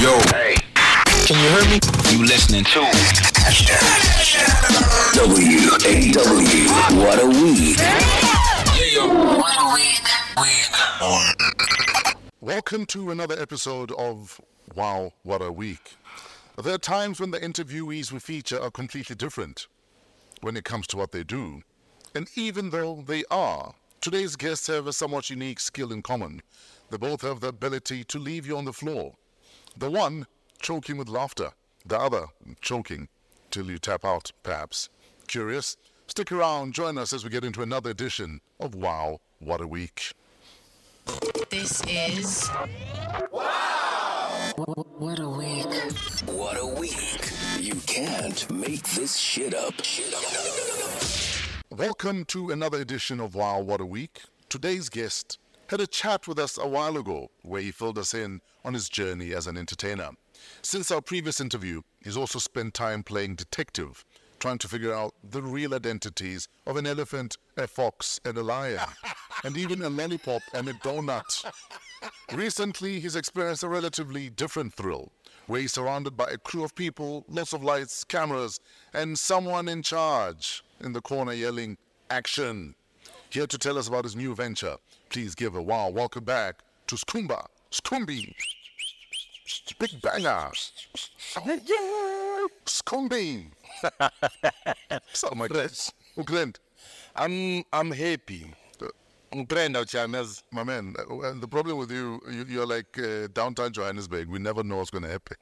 Yo. Hey. Can you hear me? You listening to WAW. What a week. What a week. Welcome to another episode of Wow, What a Week. There are times when the interviewees we feature are completely different when it comes to what they do. And even though they are, today's guests have a somewhat unique skill in common. They both have the ability to leave you on the floor. The one choking with laughter, the other choking till you tap out, perhaps. Curious? Stick around, join us as we get into another edition of Wow, What a Week. This is Wow! What a Week. What a week. You can't make this shit up. Welcome to another edition of Wow, What a Week. Today's guest had a chat with us a while ago where he filled us in on his journey as an entertainer. Since our previous interview, he's also spent time playing detective, trying to figure out the real identities of an elephant, a fox, and a lion, and even a lollipop and a donut. Recently, he's experienced a relatively different thrill, where he's surrounded by a crew of people, lots of lights, cameras, and someone in charge in the corner yelling, "Action!" Here to tell us about his new venture, please give a wow welcome back to Skumbi. Big banger. Skumbi. So my Ukrent. I'm happy. Brenda Chamas. My man, the problem with you're like downtown Johannesburg. We never know what's going to happen.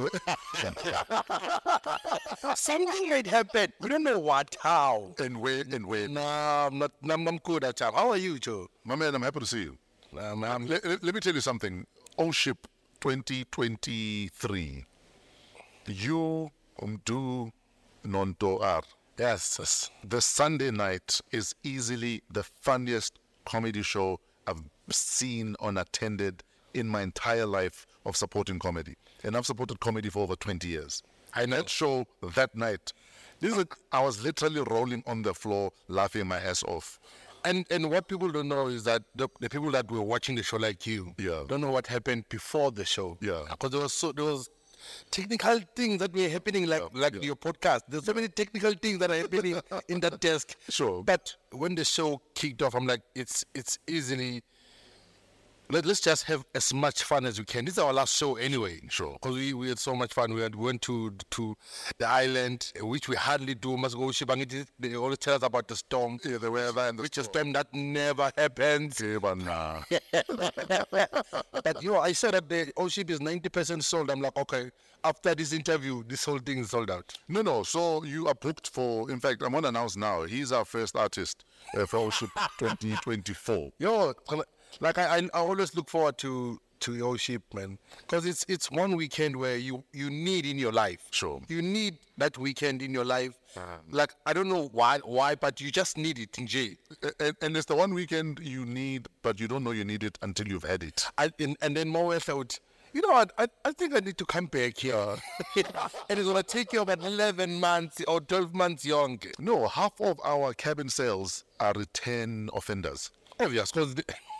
Something might happen. We don't know what, how. And where. No, I'm not. I'm good at time. How are you, Joe? My man, I'm happy to see you. Let me tell you something. Ship 2023. You do nonto are. Yes. The Sunday night is easily the funniest comedy show I've seen or attended in my entire life of supporting comedy. And I've supported comedy for over 20 years. That show, that night, I was literally rolling on the floor, laughing my ass off. And what people don't know is that the people that were watching the show like you don't know what happened before the show. Yeah. Because there was technical things that were happening like your podcast. There's so many technical things that are happening in that desk. Sure. But when the show kicked off, I'm like, it's easily. Let's just have as much fun as we can. This is our last show anyway. Sure. Because we had so much fun. We went to the island, which we hardly do. Must go Shibangiti. They always tell us about the storm. Yeah, the weather and the which is time that never happens. Okay, but nah. But I said that the O-Ship is 90% sold. I'm like, okay, after this interview, this whole thing is sold out. No. So you are booked for, in fact, I'm going to announce now, he's our first artist for O-Ship 2024. Like I always look forward to your ship, man, because it's one weekend where you need in your life. Sure. You need that weekend in your life. Like I don't know why, but you just need it in jail. And it's the one weekend you need, but you don't know you need it until you've had it. And then more thought, you know what? I think I need to come back here. And it's gonna take you about 11 months or 12 months young. No, half of our cabin sales are return offenders. Obvious, because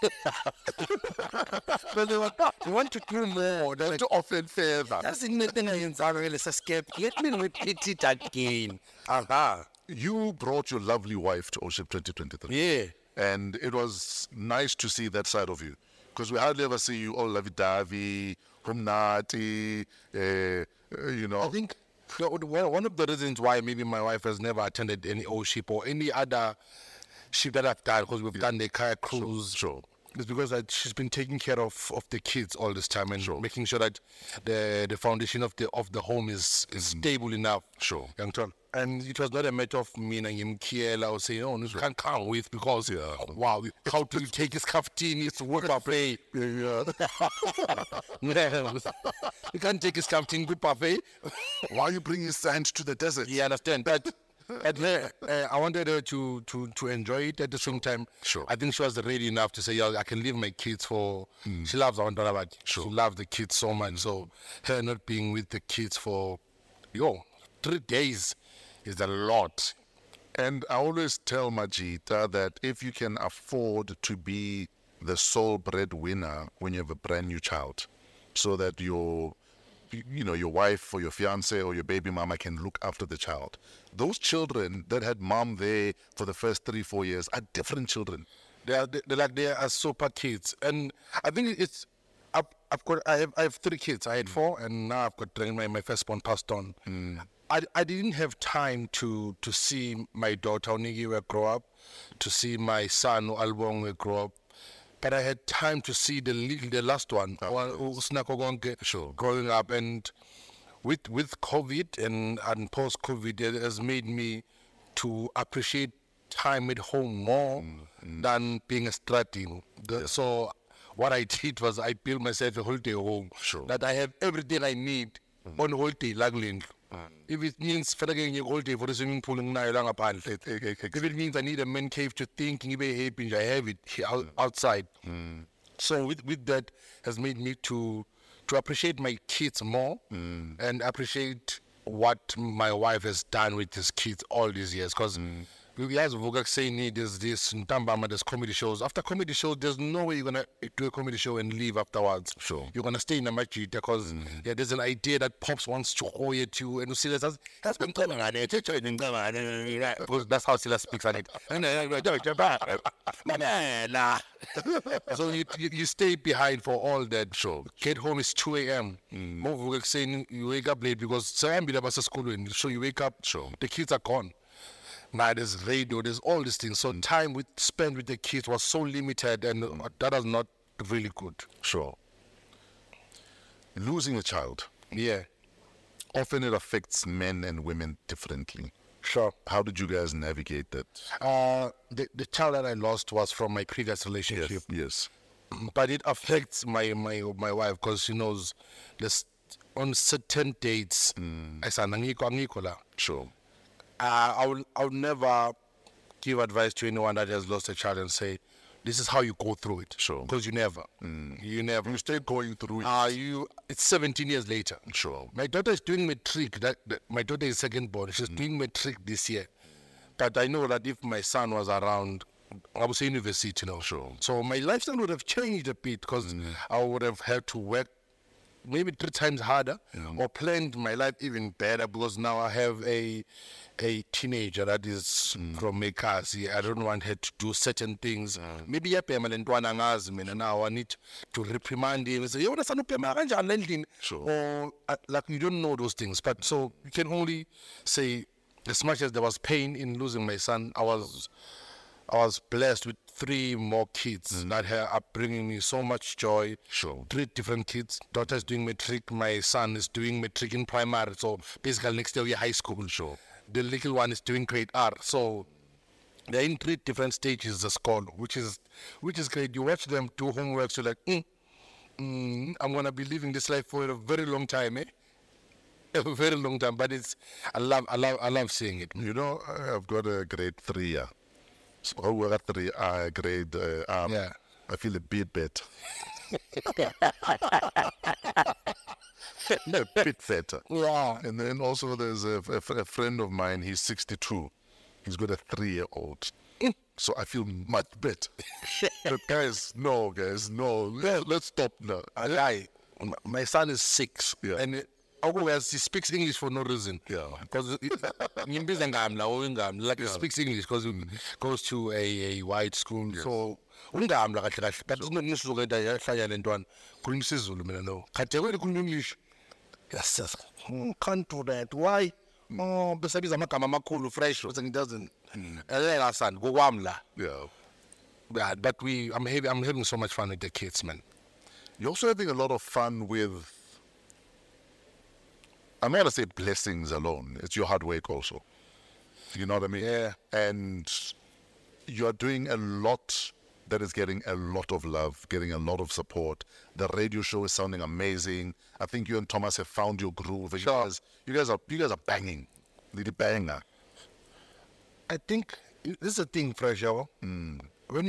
they want to do more. Like, to offend further. That's the thing I really escape. Let me repeat it again. You brought your lovely wife to O-Ship 2023. Yeah. And it was nice to see that side of you. Because we hardly ever see you all lovey-dovey, humnati, you know. I think one of the reasons why maybe my wife has never attended any O-Ship or any other ship that I've done, because we've done the kayak cruise. Sure. It's because she's been taking care of the kids all this time and making sure that the foundation of the home is stable enough. Sure. And it was not a matter of me and him Kiela or saying, oh, you can't come with because wow, how to take his kaftin, it's work buffet. You can't take his kaftin with buffet. Why you bring his sand to the desert? You understand? But I wanted her to enjoy it at the same time. Sure. I think she was ready enough to say, yeah, I can leave my kids for. She loves our daughter, sure. She loves the kids so much. So her not being with the kids for 3 days is a lot. And I always tell Majita that if you can afford to be the sole breadwinner when you have a brand new child, so that your your wife or your fiance or your baby mama can look after the child. Those children that had mom there for the first 3-4 years are different children. They are super kids, and I think it's. I have 3 kids. I had 4, and now I've got my firstborn passed on. I didn't have time to see my daughter Onigiwe grow up, to see my son Albongwe grow up, but I had time to see the last one, Usnako Gonke, growing up, and with COVID and post COVID, it has made me to appreciate time at home more than being a strating. So what I did was I built myself a holiday home that I have everything I need on holiday lagling. If it means getting a holiday for the swimming pool and if it means I need a man cave to think, I have it outside. So with that has made me to appreciate my kids more and appreciate what my wife has done with these kids all these years, because you guys will say there's this in Tambama, there's comedy shows. After comedy shows, there's no way you're gonna do a comedy show and leave afterwards. You're gonna stay in the match because there's an idea that Pops wants to hold at you, and you see that's been coming on it. Because that's how Sila speaks on it. So you stay behind for all that. Get home is 2 a.m. More saying you wake up late because school, so you wake up, the kids are gone. Now there's radio, there's all these things. So time spent with the kids was so limited, and that is not really good. Losing a child. Yeah. Often it affects men and women differently. How did you guys navigate that? The child that I lost was from my previous relationship. Yes. But it affects my wife, because she knows this on certain dates. I will never give advice to anyone that has lost a child and say, this is how you go through it. Because you never. You stay going through it. It's 17 years later. My daughter is doing matric. My daughter is second born. She's doing matric this year. But I know that if my son was around, I would say university now. So my lifestyle would have changed a bit, because I would have had to work maybe 3 times harder, or planned my life even better, because now I have a teenager that is from Mekasi. I don't want her to do certain things. Maybe now I need to reprimand him and say, or like you don't know those things. But so you can only say, as much as there was pain in losing my son, I was blessed with 3 more kids that are bringing me so much joy. 3 different kids. Daughter is doing matric. My son is doing matric in primary. So basically next year we're high school. The little one is doing grade R. So they're in 3 different stages of school, which is great. You watch them do homework, so like, I'm gonna be living this life for a very long time, a very long time. But I love seeing it. I've got a grade 3 year. So we got 3 grade. I feel a bit better. No, a bit better. And then also there's a friend of mine. He's 62. He's got a 3-year-old. So I feel much better. But guys, no. Let's stop now. My son is 6, and otherwise he speaks English for no reason. Because he speaks English because he goes to a white school. So English. Yes, can't do that. Why? Besides amagama amakhulu fresh, he doesn't. But I'm having so much fun with the kids, man. You're also having a lot of fun with, I'm not going to say blessings alone. It's your hard work also. You know what I mean? Yeah. And you're doing a lot that is getting a lot of love, getting a lot of support. The radio show is sounding amazing. I think you and Thomas have found your groove. You guys are banging. Really banger. I think this is a thing, Fresh. When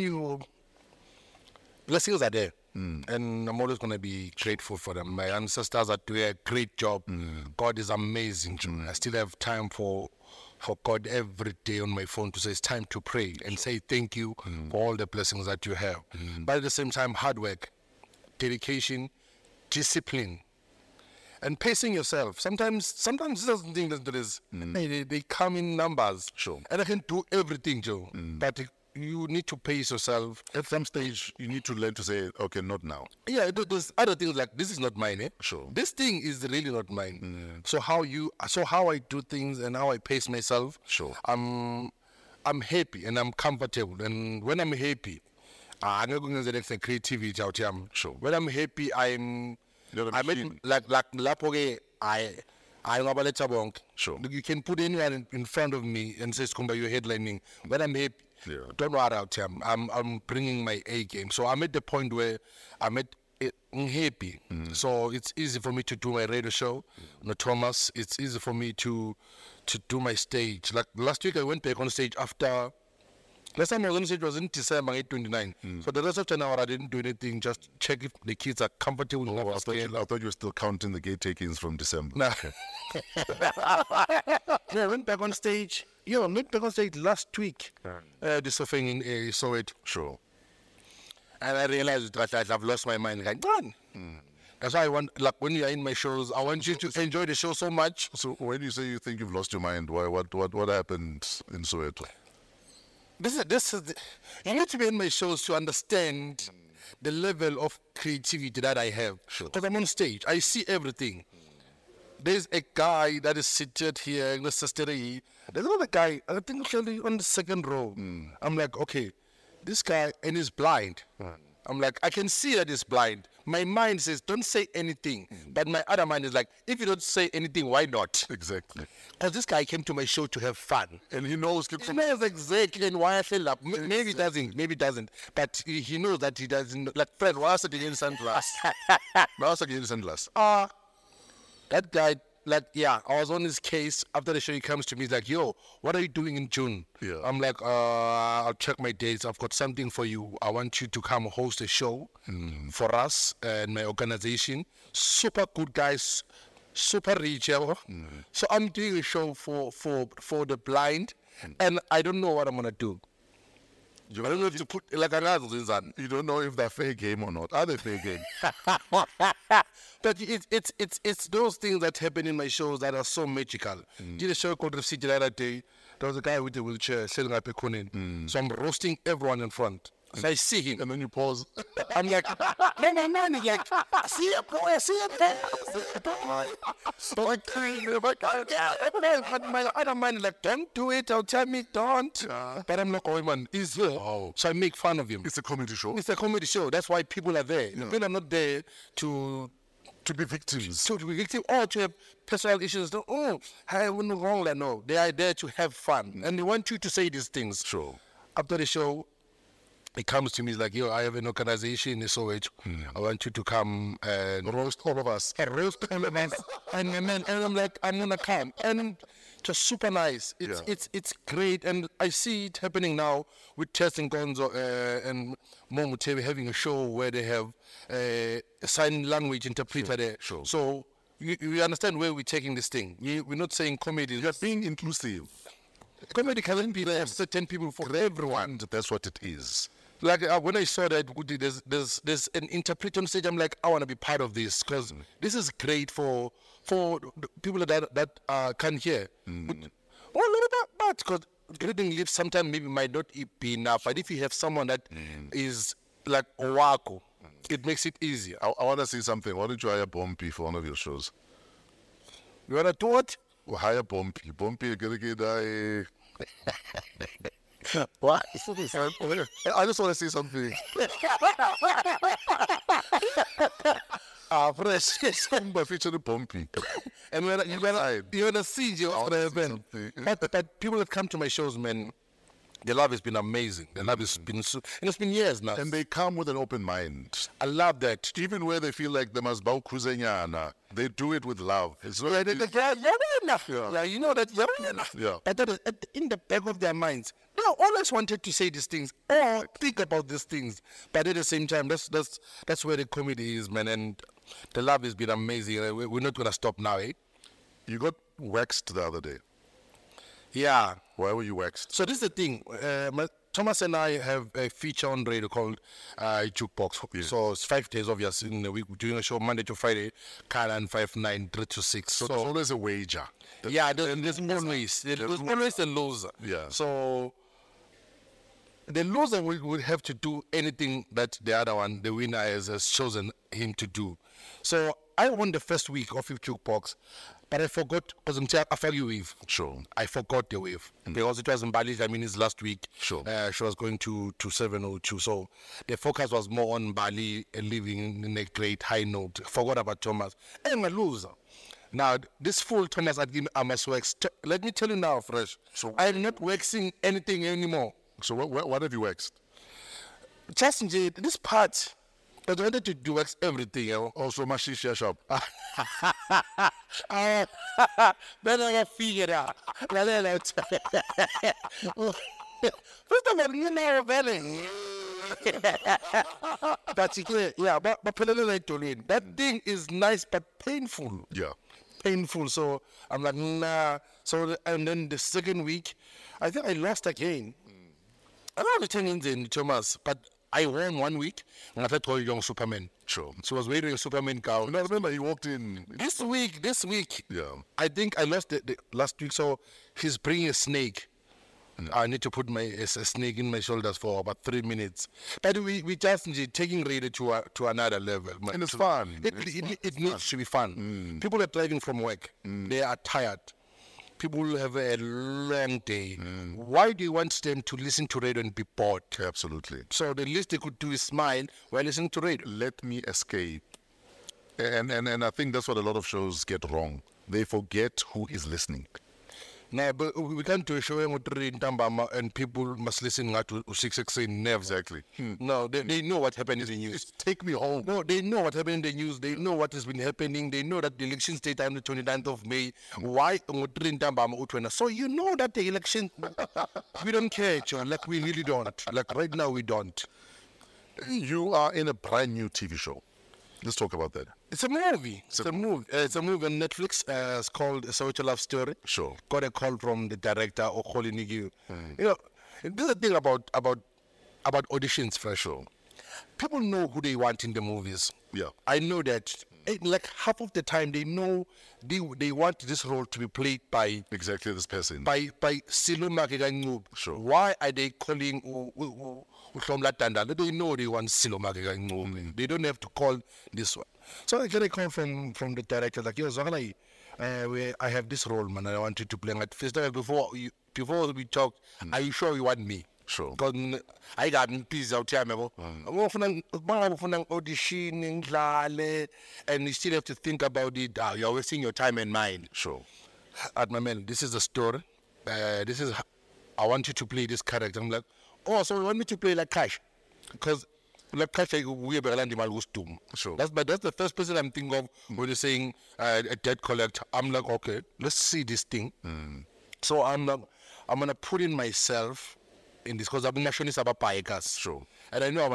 blessings are there. And I'm always going to be grateful for them. My ancestors are doing a great job. God is amazing. I still have time for God every day on my phone to say it's time to pray and say thank you for all the blessings that you have. But at the same time, hard work, dedication, discipline. and pacing yourself. Sometimes it doesn't think that there is. They come in numbers. Sure. And I can do everything, Joe. But you need to pace yourself. At some stage, you need to learn to say, okay, not now. Yeah, there's other things like this is not mine. Eh? Sure. This thing is really not mine. So how I do things and how I pace myself. Sure. I'm happy and I'm comfortable. And when I'm happy, I'm not going to say creativity out here. Sure. When I'm happy, I'm You're a machine. like lapoge I bonk. Sure. You can put anyone in front of me and say, "Skumba, you're headlining." When I'm happy, don't worry out here. I'm bringing my A game. So I'm at the point where I'm happy. So it's easy for me to do my radio show. No Thomas. It's easy for me to do my stage. Like last week, I went back on stage after. Last time I was on stage was in December 29. So the rest of the hour I didn't do anything. Just check if the kids are comfortable. I thought you were still counting the gate takings from December. No. Yeah, I went back on stage. I went back on stage last week. This thing in Soweto. Sure. And I realized that I've lost my mind. Like, man. That's why I want, like, when you are in my shows, I want you to enjoy the show so much. So when you say you think you've lost your mind, what happened in Soweto? You need to be in my shows to understand the level of creativity that I have. Because I'm on stage, I see everything. There's a guy that is seated here in the sistery. There's another guy, I think actually on the second row. I'm like, okay, this guy, and he's blind. I'm like, I can see that he's blind. My mind says, don't say anything. But my other mind is like, if you don't say anything, why not? Exactly. Because this guy came to my show to have fun. And he knows. He knows exactly why I feel like maybe he doesn't. But he knows that he doesn't. Like, Fred, why else did you sunglass? Why else did you sunglass? That guy, like, yeah, I was on his case. After the show, he comes to me, he's like, yo, what are you doing in June? Yeah. I'm like, I'll check my dates. I've got something for you. I want you to come host a show for us and my organization. Super good guys, super rich. So I'm doing a show for the blind, and I don't know what I'm going to do. I don't know if to put, like, You don't know if they're fair game or not. Are they fair game? But it's those things that happen in my shows that are so magical. Did a show called Receipt the other day. There was a guy with a wheelchair selling up a kunin. So I'm roasting everyone in front. So I see him. And then you pause. I'm like, man, like, see it, boy, see it. But my other man like, don't do it. I'll tell me, don't. But I'm not going, man. He's here. So I make fun of him. It's a comedy show. It's a comedy show. That's why people are there. People are not there to be victims. To be victims or to have personal issues. I went wrong. No, they are there to have fun. And they want you to say these things. Sure. After the show, he comes to me, he's like, yo, I have an organization in SOH. I want you to come and roast all of us. Roast all of us. And I'm like, I'm going to come. And just super nice. It's great. And I see it happening now with Tess and Gonzo and Momutevi having a show where they have a sign language interpreter there. Sure. So you understand where we're taking this thing. We're not saying comedy. You're being inclusive. Comedy can be there, certain people for everyone. And that's what it is. Like when I saw that there's an interpreter on stage, I'm like, I want to be part of this because this is great for the people that can't hear. But because reading lips sometimes maybe might not be enough. But if you have someone that is like Owako, it makes it easier. I want to say something. Why don't you hire Bumpy for one of your shows? You want to do what? Well, hire Bumpy. Bumpy, gonna get What? I just want to say something. Fresh. But featuring Bumpy. And when you're gonna see what's gonna happen. But people that come to my shows, man, the love has been amazing. The love has been and it's been years now. And they come with an open mind. I love that. Even where they feel like they must bow kuzenyana, they do it with love. It's not You know that. Yeah. But in the back of their minds, they always wanted to say these things or think about these things. But at the same time, that's where the comedy is, man. And the love has been amazing. We're not gonna stop now, eh? You got waxed the other day. Yeah. Why were you waxed? So this is the thing. Thomas and I have a feature on radio called Jukebox. Yes. So it's 5 days, obviously, in the week. We're doing a show Monday to Friday, Kyle 5, 9, 3 to 6. So there's always a wager. There's always a loser. Yeah. So the loser will have to do anything that the other one, the winner, has chosen him to do. So I won the first week of Jukebox, but I forgot because I felt you wave. Sure. I forgot the wave because it was in Bali. I mean, it's last week. Sure. She was going to 702. So the focus was more on Bali and living in a great high note. Forgot about Thomas. I'm a loser. Now, this full Thomas at Give I must wax. Let me tell you now, Fresh. So I'm not waxing anything anymore. So what have you waxed? Just this part. But I wanted to do wax everything, you know. Also, my shisha shop. Better I figured out. First of all, you never better. That's it. Yeah, but that thing is nice but painful. Yeah. Painful. So I'm like, nah. So and then the second week, I think I lost again. I don't return in Thomas, but I won 1 week, and I thought I was young Superman. Sure. So I was wearing a Superman gown. And I remember he walked in. This week, Yeah. I think I lost the last week, so he's bringing a snake. I need to put a snake in my shoulders for about 3 minutes. But we just taking radio to another level. Man. And it's fun. It needs to be fun. People are driving from work. They are tired. People have a long day. Why do you want them to listen to radio and be bored? Absolutely. So the least they could do is smile while listening to radio. Let me escape. And I think that's what a lot of shows get wrong. They forget who is listening. Nah, but we can't do a show and people must listen to 6 nerves. Exactly. No, they know what happened in the news. Take me home. No, they know what happened in the news. They know what has been happening. They know that the election state on the 29th of May. Why? So you know that the election, we don't care, John. Like we really don't. Like right now we don't. You are in a brand new TV show. Let's talk about that. It's a movie. It's a movie on Netflix. It's called Soweto Love Story. Sure. Got a call from the director, Okoli Nigiu. You know, there's a thing about auditions for a show. People know who they want in the movies. Yeah. I know that. Like half of the time, they know they want this role to be played by Exactly this person. by Silo Makekangub. Sure. Why are they calling Uhlomla Tanda? They know they want Silo Makekangub. They don't have to call this one. So I get a call from the director like, yo, Zagala, I have this role, man. I want you to play. Like, first time before we talk, are you sure you want me? Sure. Because I got peace out here, auditioning, and you still have to think about it. You're wasting your time and mine. Sure. At my man, this is the story. I want you to play this character. I'm like, oh, so you want me to play like Cash? Because like Cash, we have a Sure. That's the first person I'm thinking of when you're saying a debt collector. I'm like, okay, let's see this thing. So I'm gonna put in myself in this because I've been nationalist about bikers. Sure. And I know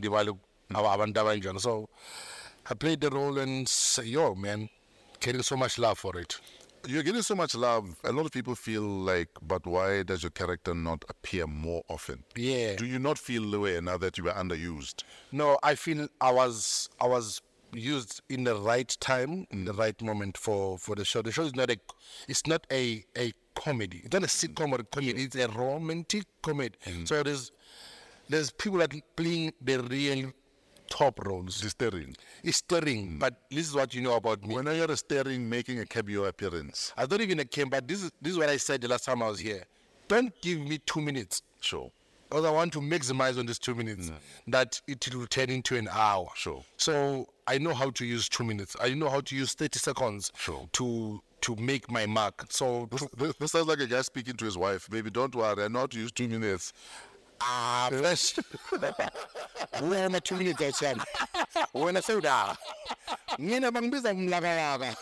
so I played the role and say, yo, man, getting so much love for it. You're getting so much love. A lot of people feel like, but why does your character not appear more often? Yeah. Do you not feel the way now that you were underused? No, I feel I was used in the right time, in the right moment for the show. The show is not a comedy. It's not a sitcom or a comedy. It's a romantic comedy. So there's people that playing the real top roles. It's stirring. But this is what you know about me. When you're staring, making a cameo appearance. I don't even a cameo, but this is what I said the last time I was here. Don't give me 2 minutes. Sure. Because I want to maximize on these 2 minutes, that it will turn into an hour. Sure. So I know how to use 2 minutes. I know how to use 30 seconds Sure. to make my mark. So This sounds like a guy speaking to his wife. Baby, don't worry. I know how to use 2 minutes. fresh. We're in 2 minutes, I said. We're in a soda. Nina Bambiza Mlagaraba.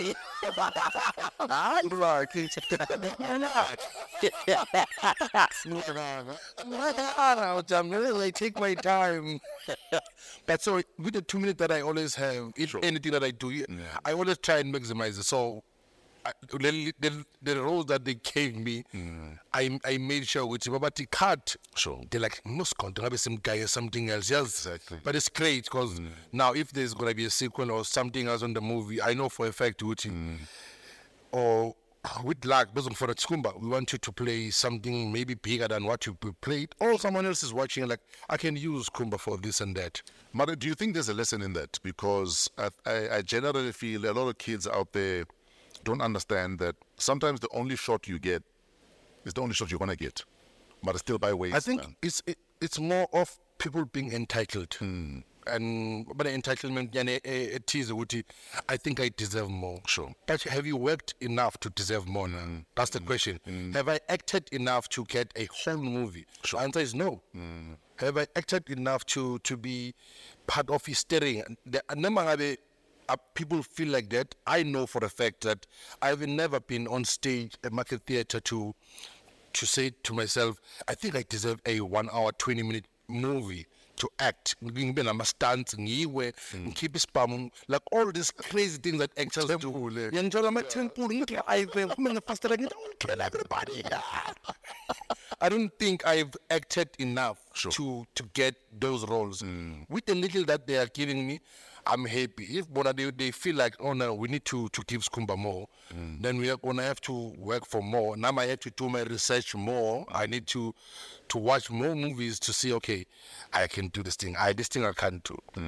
I'm really take my time. But so with the 2 minutes that I always have, anything that I do, I always try and maximize it. So the role that they gave me, I made sure with Babati cut. Sure. They're like, most content, maybe some guy or something else. Yes. Exactly. But it's great because now if there's going to be a sequel or something else on the movie, I know for a fact, or with luck, based on for a Tskumba, we want you to play something maybe bigger than what you played, or someone else is watching, like, I can use Kumba for this and that. Mara, do you think there's a lesson in that? Because I generally feel a lot of kids out there don't understand that sometimes the only shot you get is the only shot you're going to get. But it's still by ways. I think it's more of people being entitled. And but the entitlement, it is I think I deserve more. Sure. But have you worked enough to deserve more now? That's the question. Have I acted enough to get a whole movie? Sure. The answer is no. Have I acted enough to be part of history? People feel like that. I know for a fact that I've never been on stage at Market Theatre to say to myself, I think I deserve a 1 hour, 20-minute movie to act. Ngibe nama-stunts, ngiwe, ngikhiphe spam, like all these crazy things that actors do. Ngiyangithola ama-temple, ngidrayive, kumele ngifastele, ngikill everybody. I don't think I've acted enough to get those roles. With the little that they are giving me, I'm happy. If they feel like, oh no, we need to give Skumba more, then we are gonna have to work for more. Now I have to do my research more. I need to watch more movies to see, okay, I can do this thing. This thing I can't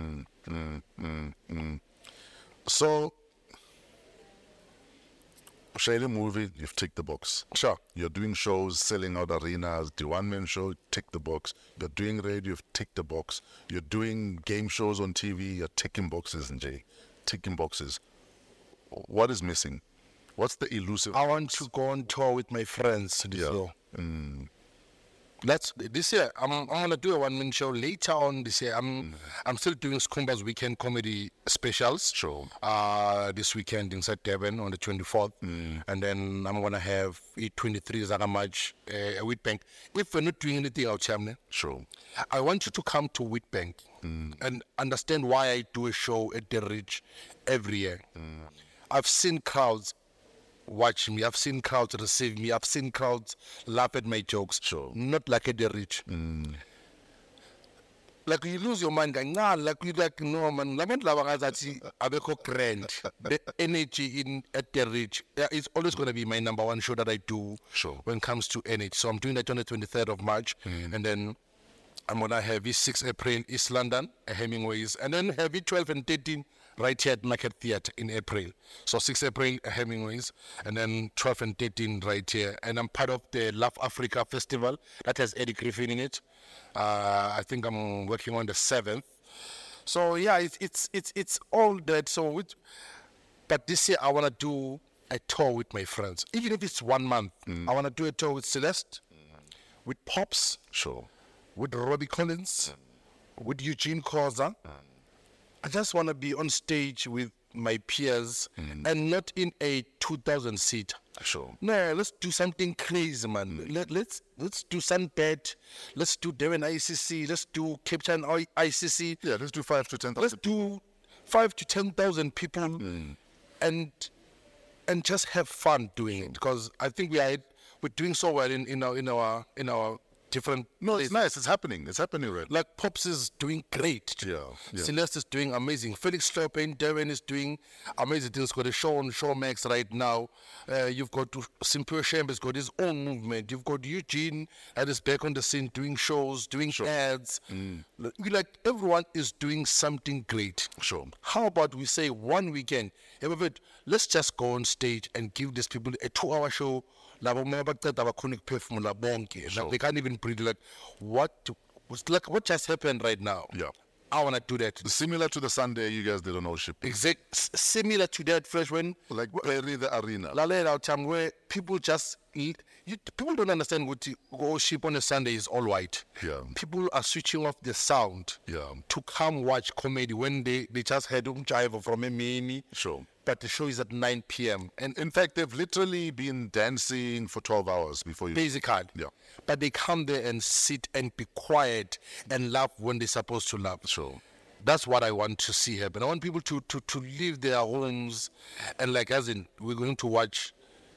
do. So, Shayla movie, you've ticked the box. Sure. You're doing shows, selling out arenas, the one-man show, tick the box. You're doing radio, you've ticked the box. You're doing game shows on TV, you're ticking boxes, Njay. Ticking boxes. What is missing? What's the elusive? I want to go on tour with my friends this year. This year. I'm gonna do a one-man show later on this year. I'm still doing Skumba's weekend comedy specials. Sure. This weekend inside Durban on the 24th, and then I'm gonna have E23 Zagamaj Witbank. If we're not doing anything out here, Sure. I want you to come to Witbank and understand why I do a show at the Ridge every year. I've seen crowds watch me. I've seen crowds receive me. I've seen crowds laugh at my jokes. Sure. Not like at the Rich. Like you lose your mind, like you like no man. The energy at the Rich is always going to be my number one show that I do. Sure. When it comes to energy, so I'm doing that on the 23rd of March, and then I'm gonna have it 6 April East London, Hemingway's, and then have it 12 and 13 right here at Market Theatre in April. So 6 April Hemingway's, and then 12 and 13 right here. And I'm part of the Love Africa Festival that has Eddie Griffin in it. I think I'm working on the 7th. So yeah, it's all that. But this year I wanna do a tour with my friends, even if it's 1 month. I wanna do a tour with Celeste, with Pops. Sure. With Robbie Collins, with Eugene Koza. I just want to be on stage with my peers and not in a 2,000 seat. Sure. No, let's do something crazy, man. Let's do Sunbed. Let's do Durban ICC. Let's do Cape Town ICC. Yeah, let's do 5 to 10,000. Let's do 5 to 10,000 people and just have fun doing it, because I think we're doing so well in our different No, places. it's nice. It's happening. It's happening, right? Like Pops is doing great. Yeah. Celeste is doing amazing. Felix Slopin, Darren is doing amazing things. Got a show on Showmax right now. You've got Simpure Chambers got his own movement. You've got Eugene that is back on the scene doing shows, doing ads. Like everyone is doing something great. Sure. How about we say one weekend, let's just go on stage and give these people a 2-hour show. Like, they can't even breathe. Like what just happened right now? Yeah. I want to do that. Similar to the Sunday you guys did on Oship. Similar to that first when Like Perry the Arena. time where people just people don't understand what Oship on a Sunday is all white. Yeah. People are switching off the sound to come watch comedy when they just had jive from a mini. Sure. But the show is at 9 p.m. And in fact, they've literally been dancing for 12 hours before you. Basically. Yeah. But they come there and sit and be quiet and laugh when they're supposed to laugh. Sure. That's what I want to see happen. I want people to leave their homes and like as in we're going to watch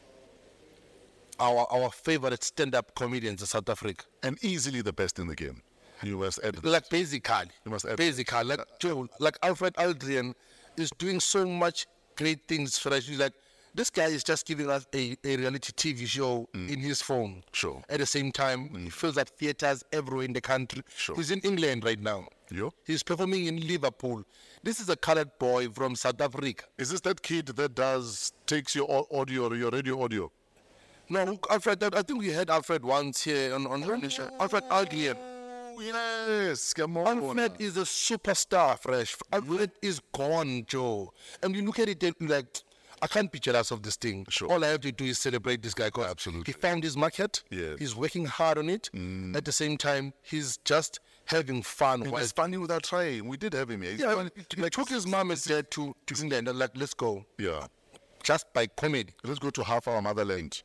our favorite stand-up comedians in South Africa. And easily the best in the game. You must add. Like basically, You must add. basically, like Joe, like Alfred Aldrin is doing so much great things for us. Like this guy is just giving us a reality TV show in his phone. Sure. At the same time, he fills at theaters everywhere in the country. Sure. He's in England right now. Yo. He's performing in Liverpool. This is a colored boy from South Africa. Is this that kid that takes your audio, your radio audio? No, Alfred, I think we had Alfred once here on the show. Alfred Aldrin. Oh, yes. Come on. Alfred is a superstar, fresh. Alfred is gone, Joe. And you look at it like, I can't be jealous of this thing. Sure. All I have to do is celebrate this guy. 'Cause Absolutely. he found his market. Yes. He's working hard on it. At the same time, he's just having fun. And while- it's funny without trying. We did have him here. He's funny. he took his mom and dad to England and like, let's go. Yeah. Just by comedy. Let's go to half our motherland.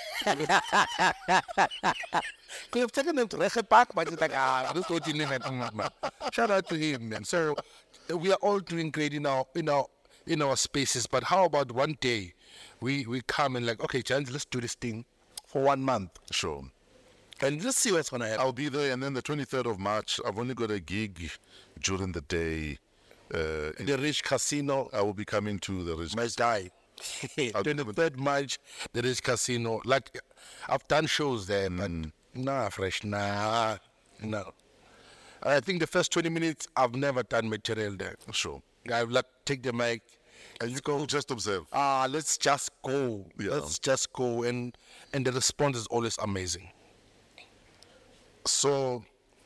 Could have taken them to Reche Park, but it's like, this is what you need. Shout out to him, man. So we are all doing great in our spaces, but how about one day we come and like, okay, Jans, let's do this thing for 1 month. Sure. And let's see what's gonna happen. I'll be there, and then the 23rd of March, I've only got a gig during the day. The Rich Casino I will be coming to the Rich. must die. 23rd March, the Rich Casino. Like, I've done shows there, but no. I think the first 20 minutes, I've never done material there. Sure. I've like take the mic. And you go just observe. Let's just go. Yeah. Let's just go, and the response is always amazing. So,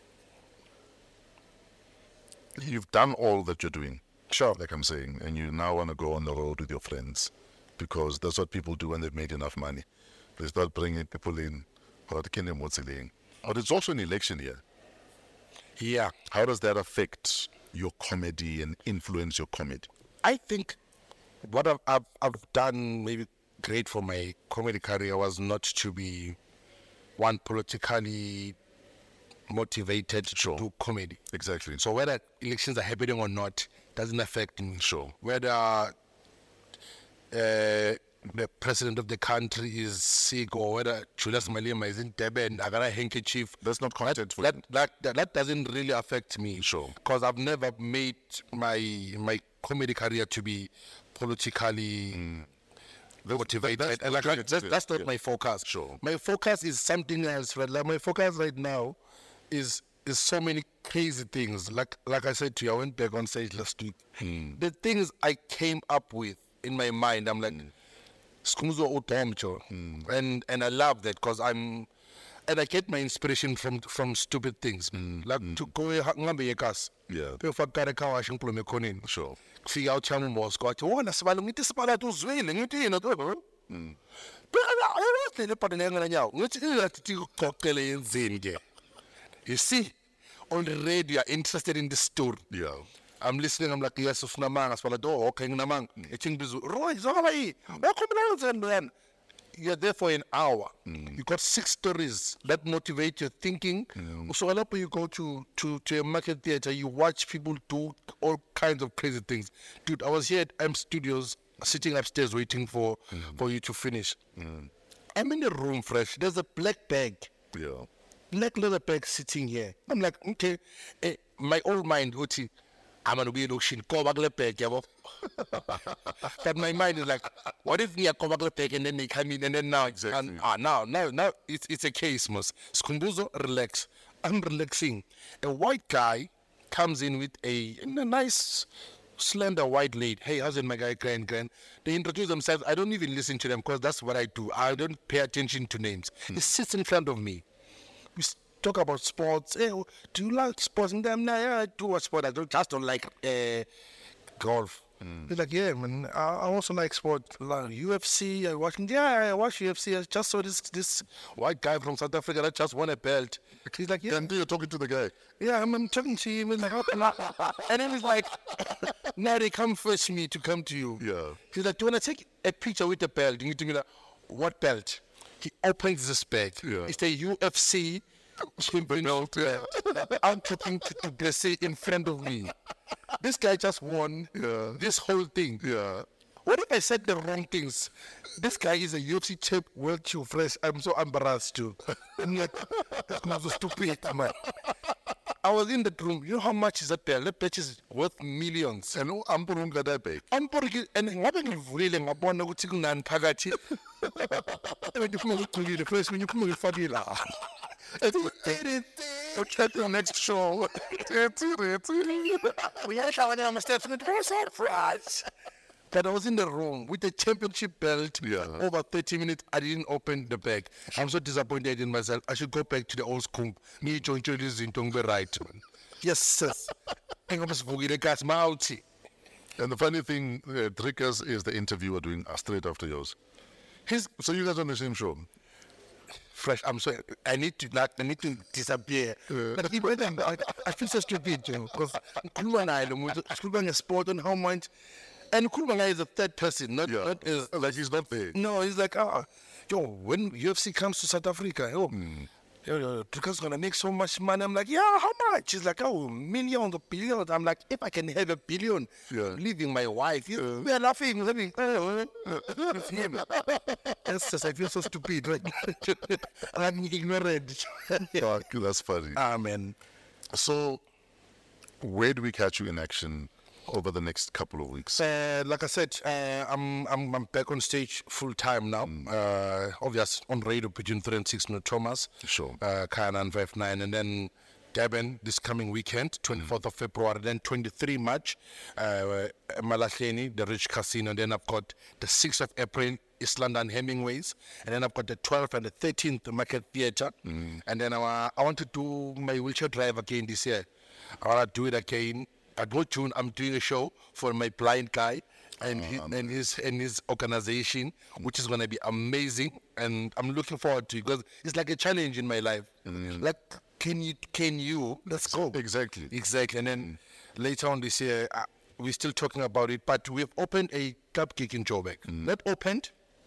you've done all that you're doing. Sure. Like I'm saying, and you now want to go on the road with your friends because that's what people do when they've made enough money. They start bringing people in. But it's also an election year. Yeah. How does that affect your comedy and influence your comedy? I think what I've done maybe great for my comedy career was not to be one politically motivated Sure. to do comedy. Exactly. So whether elections are happening or not doesn't affect me. Sure. Whether the president of the country is sick or whether Julius Malema is in Durban, I got a handkerchief. That's not content for That doesn't really affect me. Sure. Because I've never made my comedy career to be politically motivated. That's not my focus. Sure. My focus is something else. Right? Like my focus right now is so many crazy things. Like I said to you, I went back on stage last week. The things I came up with in my mind, I'm like, and I love that because I get my inspiration from stupid things. Like to go ngambe yekas. Yeah. Befakare kawa shingpulume khonini. Sure. Kufika uthama uMoscow wathi wona sibalo ngithi sibala uzwile ngithi yini to. Phela lephathe ngenyawo ngithi ingathi uqoqele yenzeni ke. You see, on the radio, you're interested in the story. Yeah. I'm listening, I'm like, yes, of Namanga, Spalado, okay, Namang. Roy, Zohai, you're there for an hour. You got 6 stories that motivate your thinking. So whenever you go to a market theater, you watch people do all kinds of crazy things. Dude, I was here at M Studios, sitting upstairs waiting for you to finish. I'm in the room fresh. There's a black bag. Yeah. Black leather bag sitting here. I'm like, okay, my old mind, I'm gonna be looking go back bag, but my mind is like, what if we are go back bag and then they come in and then now Exactly. now it's a case, mos. Skumbuzo, relax. I'm relaxing. A white guy comes in with a nice slender white lady. Hey, how's it, my guy? Grand. They introduce themselves. I don't even listen to them because that's what I do. I don't pay attention to names. He sits in front of me. We talk about sports. Hey, do you like sports? And I'm like, yeah, I do watch sport. I don't like golf. He's like, yeah, man, I also like sport. Like UFC, I watch UFC. I just saw this white guy from South Africa that just won a belt. He's like, yeah. And you're talking to the guy. Yeah, I'm talking to him. He's like, and then he's like, now they come first me to come to you. Yeah. He's like, do you want to take a picture with the belt? And you think, like, what belt? He opens this bag. Yeah. It's the UFC I'm talking to Gracie in front of me. This guy just won this whole thing. Yeah. What if I said the wrong things? This guy is a UFC champ, world chew fresh. I'm so embarrassed too. I'm like, that's not so stupid, man. I was in the room. You know how much is that belt? That belt is worth millions. And I'm putting that back. I'm putting and ngabe ngivulile ngabona ukuthi kunani phakathi. When you come to the first when you come to Fadila. Check your next show. We are showing them steps in the dress for us. That I was in the room with the championship belt over 30 minutes. I didn't open the bag. I'm so disappointed in myself. I should go back to the old school. Me join this in Tongbe right. Yes, sir. I'm going gas mouth. And the funny thing, Trickers is the interviewer doing straight after yours. So you guys on the same show? Fresh. I'm sorry. I need to disappear. But even I feel so stupid, because Kulman is sport on how much. And Kulmanga is a third person, not is like he's not there. No, he's like, when UFC comes to South Africa, Tricker's gonna make so much money. I'm like, how much? He's like, millions or billions. I'm like, if I can have $1 billion, leaving my wife, we are laughing. With him. That's just, I feel so stupid, right? I'm ignorant. That's funny. Amen. So, where do we catch you in action over the next couple of weeks? Like I said, I'm back on stage full time now. Obvious on radio between 3 and 6 with Thomas. Sure. Kainan 5-9, and then Durban this coming weekend, 24th of February, then 23 March, Malahleni, the Rich Casino. And then I've got the 6th of April, East London Hemingways, and then I've got the 12th and the 13th Market Theatre. And then I want to do my wheelchair drive again this year. I want to do it again. At what June I'm doing a show for my blind guy and his organization, which is gonna be amazing, and I'm looking forward to it because it's like a challenge in my life. Like, can you? Let's go. Exactly. And then later on this year, we're still talking about it, but we've opened a club gig in Joburg. Not opened,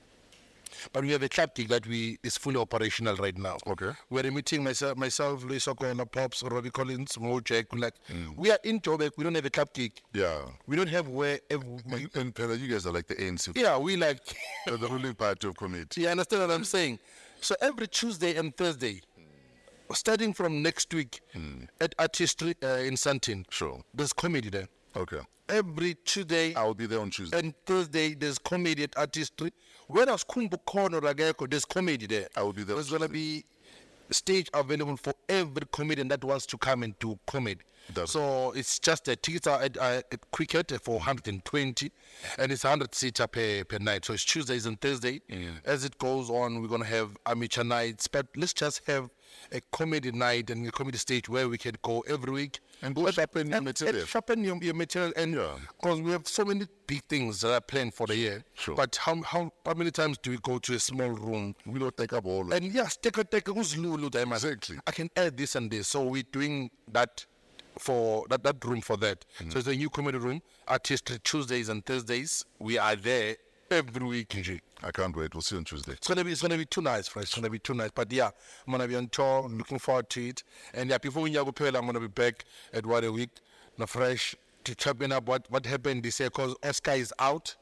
but we have a club gig that is fully operational right now. Okay. We're meeting myself, Louis Okwena, Pops, Robbie Collins, Mo Jack. We are in Joburg. We don't have a club gig. Yeah. We don't have where. And you guys are like the ANC. Yeah, we like the ruling party of committee. You understand what I'm saying? So every Tuesday and Thursday, starting from next week at Artistry in Sandton. Sure. There's comedy there. Okay. Every Tuesday. I'll be there on Tuesday. And Thursday, there's comedy at Artistry. Whereas Kumbu Corner, there's comedy there. I will be there. There's going to be stage available for every comedian that wants to come and do comedy. So it's just the tickets are at Cricket for 120, and it's 100 seater per night. So it's Tuesdays and Thursdays. As it goes on, we're going to have amateur nights, but let's just have a comedy night and a comedy stage where we can go every week. And sharpen your material. Sharpen your material, and because we have so many big things that are planned for the year. Sure. But how many times do we go to a small room? We don't take up all. And yes, take who's Lulu. Exactly. I can add this and this. So we're doing that for that room for that. So it's a new comedy room. Artistry Tuesdays and Thursdays. We are there every week. I can't wait. We'll see you on Tuesday. It's gonna be too nice, Fresh. It's gonna be too nice. But yeah, I'm gonna be on tour. I'm looking forward to it. And yeah, before we go, I'm gonna be back at What a Week. Now, Fresh, to chopping up what happened this year, because Oscar is out.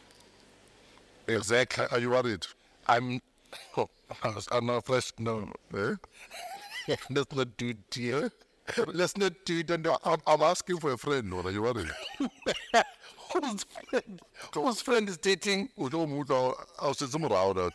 Exactly. Are you worried? I'm not Fresh. No. Eh? Let's not do it here. Let's not do it. I'm asking for a friend. What are you worried? Whose friend is dating? I'll send some around.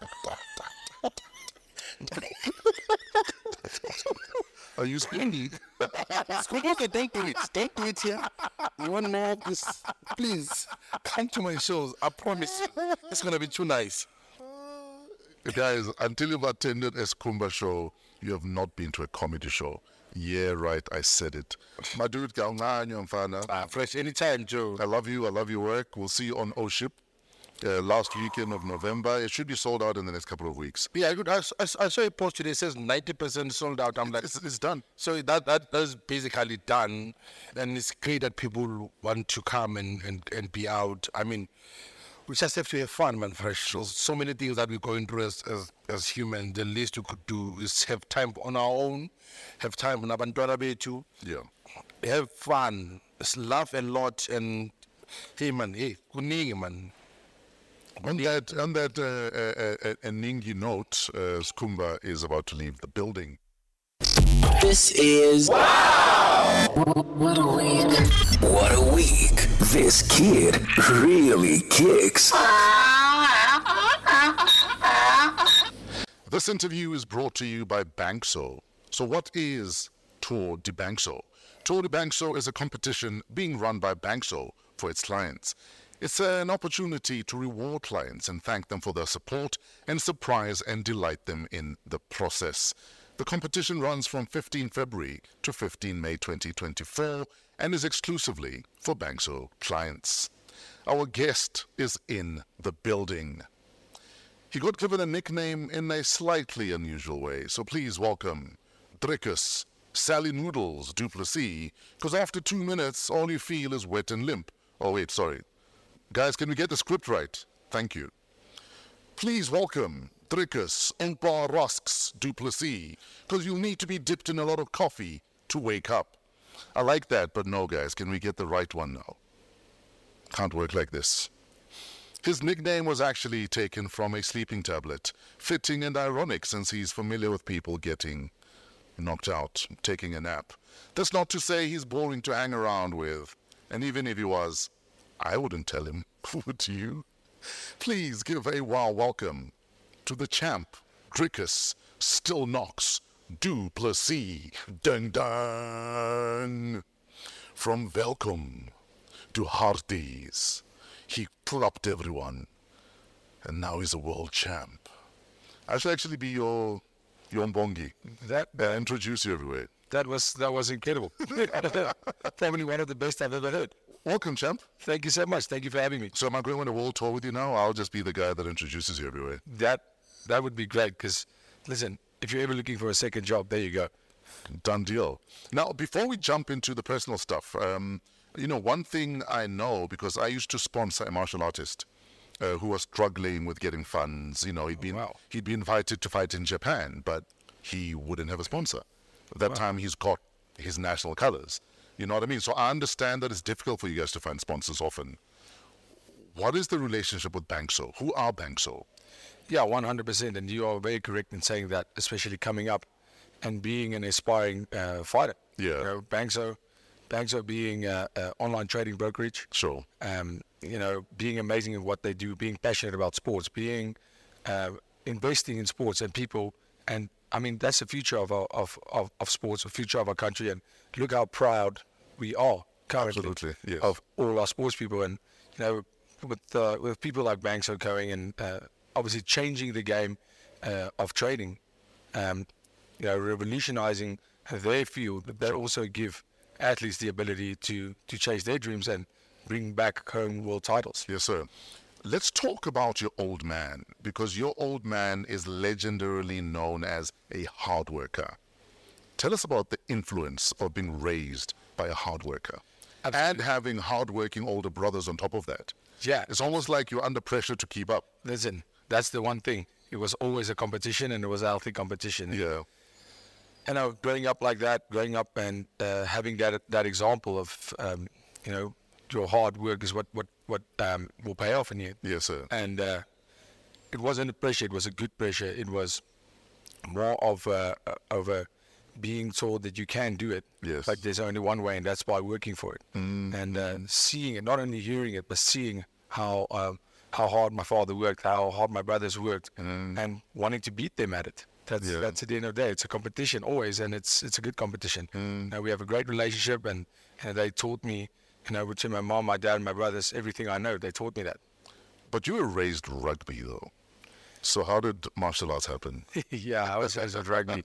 Are you speaking? Don't do it here. You want to know this? Please, come to my shows. I promise you, it's going to be too nice. Guys, until you've attended a Skumba show, you have not been to a comedy show. Yeah, right, I said it. My dude, Fresh, anytime, Joe. I love you. I love your work. We'll see you on O-Ship last weekend of November. It should be sold out in the next couple of weeks. Yeah, good. I saw a post today. It says 90% sold out. I'm like, it's done. So that is basically done. And it's great that people want to come and be out. I mean, We just have to have fun, man, Fresh. There's so many things that we're going through as humans. The least you could do is have time on our own, have time on abantwana bethu. Yeah. Have fun, just laugh a lot, and hey, man, kuningi, man. On that Ningi note, Skumba is about to leave the building. This is What a week. What a Week. This kid really kicks. This interview is brought to you by Bankso. So what is Tour de Bankso? Tour de Bankso is a competition being run by Bankso for its clients. It's an opportunity to reward clients and thank them for their support and surprise and delight them in the process. The competition runs from 15 February to 15 May 2024 and is exclusively for Bankso clients. Our guest is in the building. He got given a nickname in a slightly unusual way, so please welcome Drickus, Sally Noodles, du Plessis, because after 2 minutes, all you feel is wet and limp. Oh wait, sorry. Guys, can we get the script right? Thank you. Please welcome Drickus, Umpa Rusks, du Plessis, because you'll need to be dipped in a lot of coffee to wake up. I like that, but no, guys, can we get the right one now? Can't work like this. His nickname was actually taken from a sleeping tablet, fitting and ironic since he's familiar with people getting knocked out, taking a nap. That's not to say he's boring to hang around with, and even if he was, I wouldn't tell him, would you? Please give a warm welcome to the champ, Drickus, Still Knox, du Plessis, dun dun. From Welcome to Hardies, he clubbed everyone, and now he's a world champ. I should actually be your Mbongi. Introduce you everywhere. That was incredible. Probably one of the best I've ever heard. Welcome, champ. Thank you so much. Thank you for having me. So am I going on a world tour with you now? I'll just be the guy that introduces you everywhere. That would be great, because, listen, if you're ever looking for a second job, there you go. Done deal. Now, before we jump into the personal stuff, one thing I know, because I used to sponsor a martial artist who was struggling with getting funds. He'd been invited to fight in Japan, but he wouldn't have a sponsor. At that time, he's got his national colors. You know what I mean? So I understand that it's difficult for you guys to find sponsors often. What is the relationship with Bankso? Who are Bankso? Yeah, 100%. And you are very correct in saying that, especially coming up and being an aspiring fighter. Yeah. Bankso being an online trading brokerage. Sure. Being amazing in what they do, being passionate about sports, being investing in sports and people. And I mean, that's the future of sports, the future of our country. And look how proud we are currently. Absolutely, yes. Of all our sports people. And, with people like Bankso going and obviously changing the game of trading, revolutionizing their field, but they also give athletes the ability to chase their dreams and bring back home world titles. Yes, sir. Let's talk about your old man, because your old man is legendarily known as a hard worker. Tell us about the influence of being raised by a hard worker. Absolutely. And having hard-working older brothers on top of that. Yeah. It's almost like you're under pressure to keep up. Listen, that's the one thing. It was always a competition, and it was a healthy competition. Yeah. Growing up like that, and having that example of, your hard work is what will pay off in you. Yes, sir. And it wasn't a pressure. It was a good pressure. It was more of a being told that you can do it. Yes. But there's only one way, and that's by working for it. And seeing it, not only hearing it, but seeing how hard my father worked, how hard my brothers worked, and wanting to beat them at it. That's at the end of the day. It's a competition always, and it's a good competition. Now we have a great relationship, and they taught me, between my mom, my dad, and my brothers, everything I know, they taught me that. But you were raised rugby, though. So how did martial arts happen? Yeah, I was raised with rugby.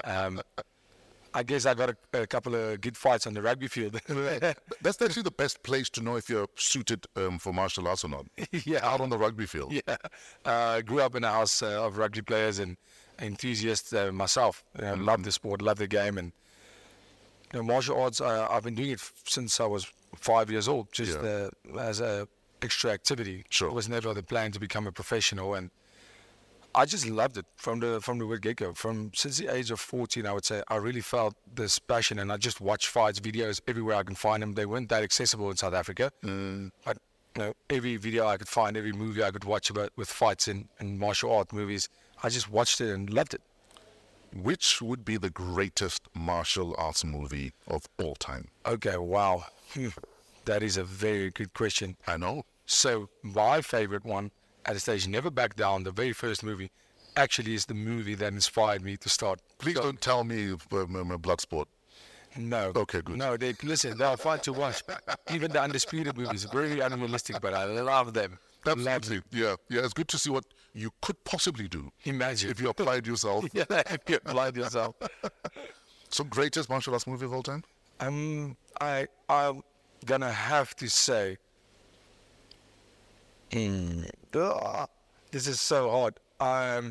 I guess I got a couple of good fights on the rugby field. That's actually the best place to know if you're suited for martial arts or not. Yeah. Out on the rugby field. Yeah. Grew up in a house of rugby players and enthusiasts myself. Love the sport, love the game. And martial arts, I've been doing it since I was 5 years old, just as a extra activity. Sure. It was never the plan to become a professional, and I just loved it from the word get-go. Since the age of 14, I would say I really felt this passion, and I just watched fights, videos everywhere I can find them. They weren't that accessible in South Africa, but every video I could find, every movie I could watch with fights and martial art movies, I just watched it and loved it. Which would be the greatest martial arts movie of all time? Okay, wow, that is a very good question. I know. So my favorite one, at the stage Never Back Down, the very first movie, actually is the movie that inspired me to start. Please don't tell me Bloodsport. No. Okay, good. No, listen, they're fun to watch. Even the Undisputed movies, very unrealistic, but I love them. Absolutely. Yeah. It's good to see what you could possibly do Imagine. if you applied yourself. Yeah, if you applied yourself. So, greatest martial arts movie of all time? I'm gonna have to say, this is so hard.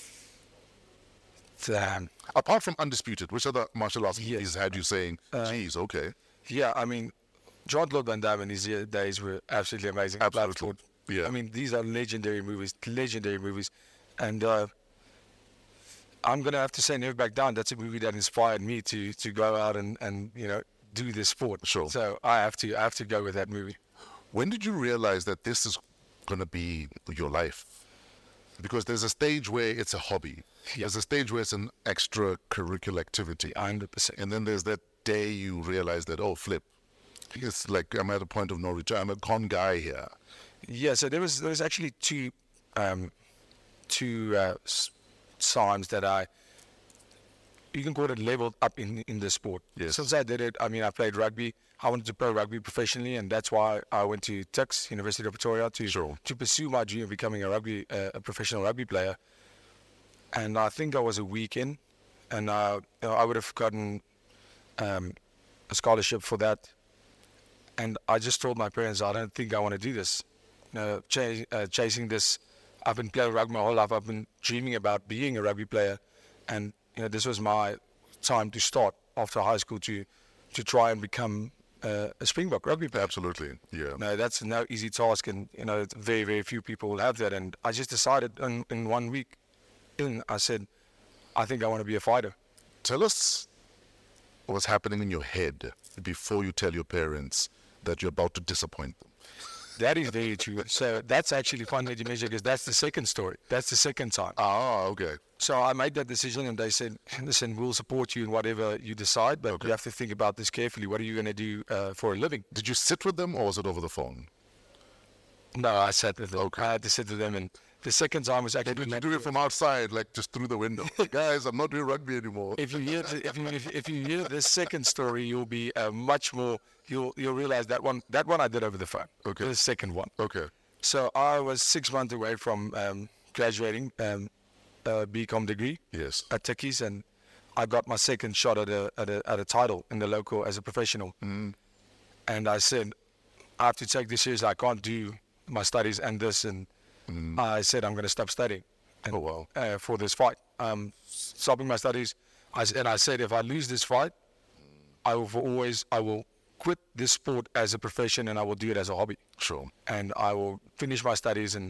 Damn. Apart from Undisputed, which other martial arts movies had you saying, geez, okay. Yeah, I mean, Jean-Claude Van Damme in his days were absolutely amazing. Absolutely. Bloodsport. Yeah. I mean, these are legendary movies. And I'm going to have to say Never Back Down. That's a movie that inspired me to go out and do this sport. Sure. So I have to go with that movie. When did you realize that this is going to be your life? Because there's a stage where it's a hobby. Yeah. There's a stage where it's an extracurricular activity. 100%. And then there's that day you realize that, oh, flip. It's like I'm at a point of no return. I'm a con guy here. Yeah, so there was actually two signs that you can call it leveled up in the sport. Yes. Since I did it, I mean, I played rugby. I wanted to play rugby professionally, and that's why I went to Tuks, University of Pretoria, to pursue my dream of becoming a professional rugby player. And I think I was a week in, and I would have gotten a scholarship for that. And I just told my parents, I don't think I want to do this. Chasing this. I've been playing rugby my whole life. I've been dreaming about being a rugby player, and this was my time to start after high school to try and become a Springbok rugby player. Absolutely, yeah. No, that's no easy task, and very, very few people will have that. And I just decided in 1 week, I said, I think I want to be a fighter. Tell us what's happening in your head before you tell your parents that you're about to disappoint them. That is very true. So that's actually fun that you mentioned, because that's the second story. That's the second time. Ah, okay. So I made that decision, and they said, listen, we'll support you in whatever you decide, but you have to think about this carefully. What are you going to do for a living? Did you sit with them, or was it over the phone? No, I sat with them. Okay. I had to sit with them, and the second time was actually... Did you do it from outside, like just through the window? Guys, I'm not doing rugby anymore. If you hear this second story, you'll be much more... You'll realize that one I did over the phone. Okay. The second one. Okay. So I was 6 months away from graduating a BCom degree. Yes. At Tikkies, and I got my second shot at a title in the local as a professional. Mm. And I said, I have to take this seriously. I can't do my studies and this, and I said I'm going to stop studying. And, Oh, wow. For this fight, stopping my studies. I said if I lose this fight, I will quit this sport as a profession, and I will do it as a hobby. Sure. And I will finish my studies, and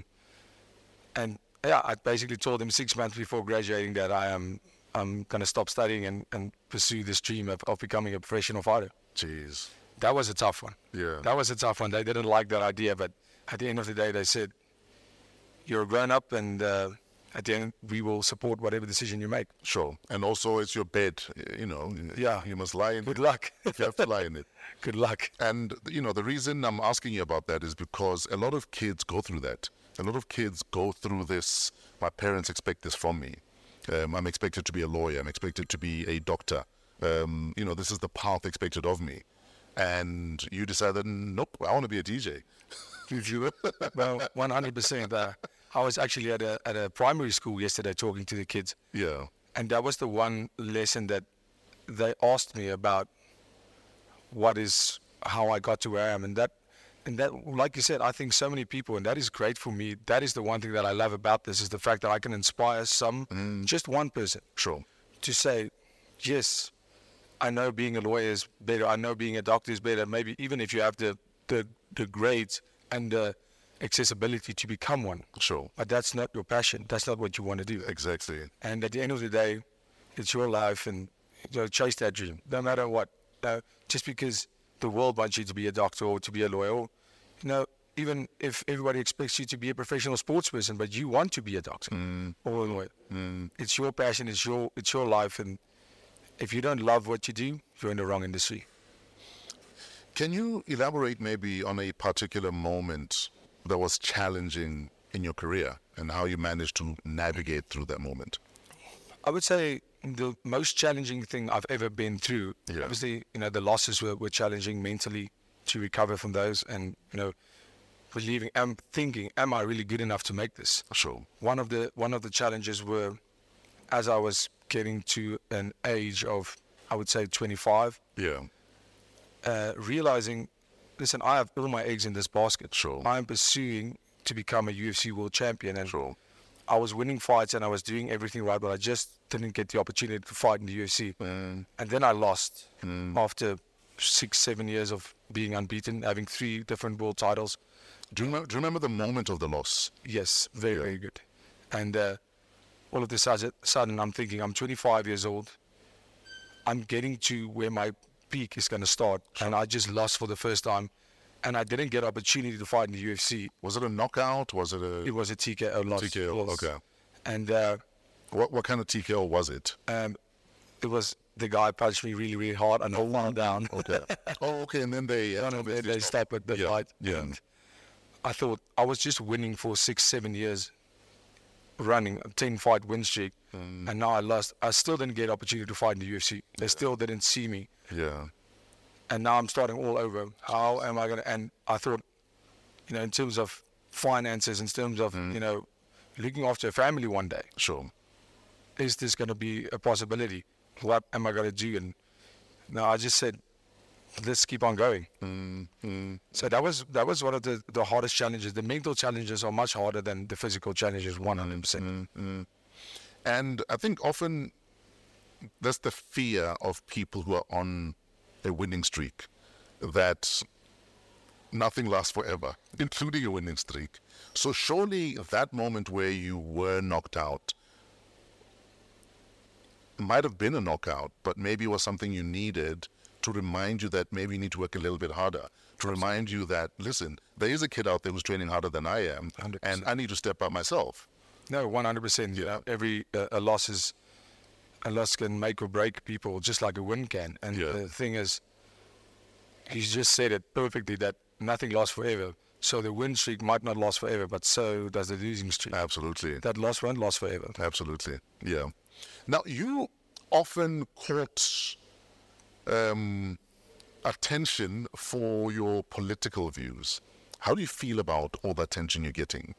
yeah, I basically told him 6 months before graduating that I'm going to stop studying and pursue this dream of becoming a professional fighter. Jeez. That was a tough one. Yeah. That was a tough one. They didn't like that idea, but at the end of the day, they said, you're a grown-up, and at the end, we will support whatever decision you make. Sure. And also, it's your bed, Yeah. You must lie in it. Good luck. You have to lie in it. Good luck. And, the reason I'm asking you about that is because a lot of kids go through that. A lot of kids go through this. My parents expect this from me. I'm expected to be a lawyer. I'm expected to be a doctor. This is the path expected of me. And you decided, nope, I want to be a DJ. Well, 100%. I was actually at a primary school yesterday talking to the kids. Yeah. And that was the one lesson that they asked me about, how I got to where I am. And that, like you said, I think so many people, and that is great for me. That is the one thing that I love about this, is the fact that I can inspire just one person. Sure. To say, yes, I know being a lawyer is better. I know being a doctor is better. Maybe even if you have the grades and accessibility to become one. Sure. But that's not your passion. That's not what you want to do. Exactly. And at the end of the day, it's your life, and chase that dream, no matter what. Just because the world wants you to be a doctor or to be a lawyer, or, even if everybody expects you to be a professional sports person, but you want to be a doctor or a lawyer, it's your passion, it's your life, and if you don't love what you do, you're in the wrong industry. Can you elaborate maybe on a particular moment that was challenging in your career and how you managed to navigate through that moment? I would say the most challenging thing I've ever been through, obviously, the losses were challenging mentally to recover from those, and, believing, thinking, am I really good enough to make this? Sure. One of the challenges were, as I was getting to an age of, I would say 25, realizing, listen, I have all my eggs in this basket. Sure. I'm pursuing to become a UFC world champion, and I was winning fights and I was doing everything right, but I just didn't get the opportunity to fight in the UFC. And then I lost after 6-7 years of being unbeaten, having 3 different world titles. Do you remember the moment of the loss? Yes, very, very good. And all of a sudden, I'm thinking, I'm 25 years old. I'm getting to where my peak is going to start. And I just lost for the first time. And I didn't get opportunity to fight in the UFC. Was it a knockout? It was a TKO loss. TKO, okay. And what kind of TKO was it? It was the guy punched me really, really hard and hold me down. Okay. Okay, and then they stopped at the fight. Yeah. And I thought I was just winning for 6-7 years, running a 10-fight win streak, and now I lost. I still didn't get opportunity to fight in the UFC. They still didn't see me. Yeah. And now I'm starting all over. How am I going to... And I thought, in terms of finances, in terms of, looking after a family one day. Sure. Is this going to be a possibility? What am I going to do? And no, I just said, let's keep on going. So that was one of the hardest challenges. The mental challenges are much harder than the physical challenges, 100%. And I think often that's the fear of people who are on a winning streak, that nothing lasts forever, including a winning streak. So surely that moment where you were knocked out might have been a knockout, but maybe it was something you needed to remind you that maybe you need to work a little bit harder, to remind you that, listen, there is a kid out there who's training harder than I am, 100%. and I need to step up myself. No, 100%. Every a loss can make or break people, just like a win can. And the thing is, you just said it perfectly, that nothing lasts forever. So the win streak might not last forever, but so does the losing streak. Absolutely. That loss won't last forever. Absolutely, yeah. Now, you often caught attention for your political views. How do you feel about all the attention you're getting?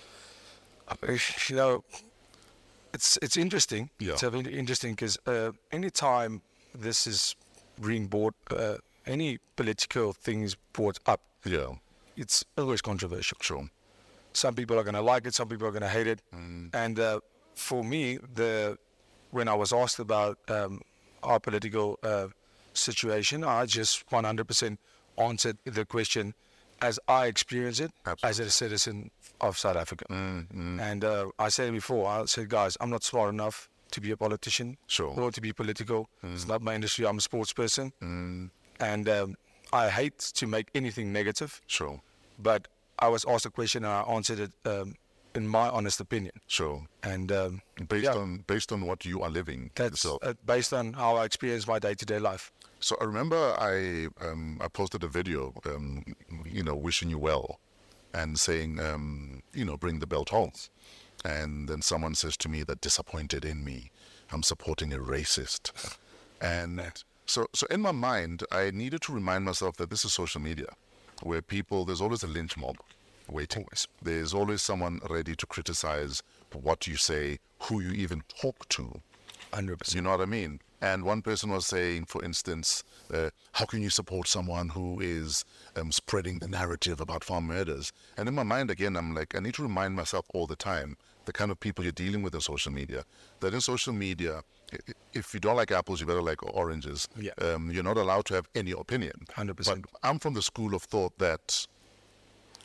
It's interesting. Yeah. It's very interesting because anytime this is being brought, any political things brought up, it's always controversial. Sure. Some people are going to like it, some people are going to hate it. And for me, when I was asked about our political situation, I just 100% answered the question as I experience it. Absolutely. As a citizen of South Africa. And I said before, I said, guys, I'm not smart enough to be a politician or to be political. It's not my industry. I'm a sports person. And I hate to make anything negative. Sure. But I was asked a question and I answered it in my honest opinion. Sure. And based on what you are living. That's based on how I experience my day-to-day life. So I remember I posted a video, wishing you well and saying, bring the belt home. And then someone says to me that disappointed in me, I'm supporting a racist. And so in my mind, I needed to remind myself that this is social media, where there's always a lynch mob waiting. Always. There's always someone ready to criticize what you say, who you even talk to. 100%. You know what I mean? And one person was saying, for instance, how can you support someone who is spreading the narrative about farm murders? And in my mind, again, I'm like, I need to remind myself all the time, the kind of people you're dealing with in social media, that in social media, if you don't like apples, you better like oranges. Yeah. You're not allowed to have any opinion. 100%. But I'm from the school of thought that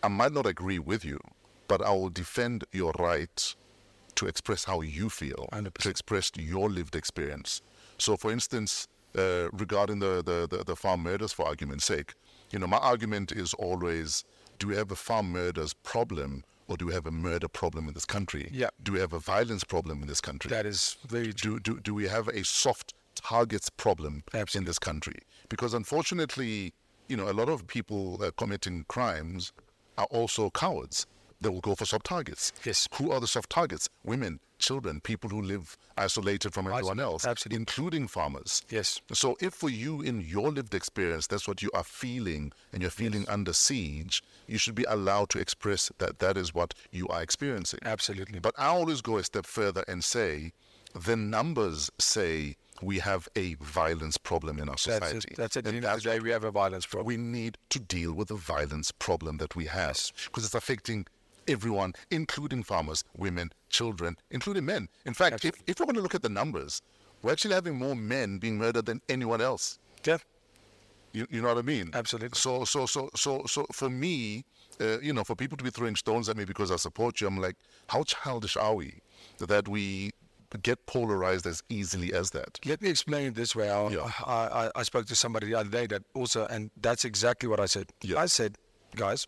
I might not agree with you, but I will defend your right to express how you feel, 100%. to express your lived experience. So, for instance, regarding the farm murders, for argument's sake, my argument is always, do we have a farm murders problem, or do we have a murder problem in this country? Yeah. Do we have a violence problem in this country? That is very true. Do we have a soft targets problem in Absolutely. this country? Because unfortunately, a lot of people committing crimes are also cowards. They will go for soft targets. Yes. Who are the soft targets? Women, children, people who live isolated from everyone else, Absolutely. including farmers. Yes. So if for you, in your lived experience, that's what you are feeling, and you're feeling under siege, you should be allowed to express that is what you are experiencing. Absolutely. But I always go a step further and say, the numbers say we have a violence problem in our society. That's it. At the And end of the day, we have a violence problem. we need to deal with the violence problem that we have, because it's affecting everyone, including farmers, women, children, including men. In fact, if we're going to look at the numbers, we're actually having more men being murdered than anyone else. Yeah. You know what I mean? Absolutely. So for me, for people to be throwing stones at me because I support you, I'm like, how childish are we that we get polarized as easily as that? Let me explain it this way. I spoke to somebody the other day that also, and that's exactly what I said. Yeah. I said, guys,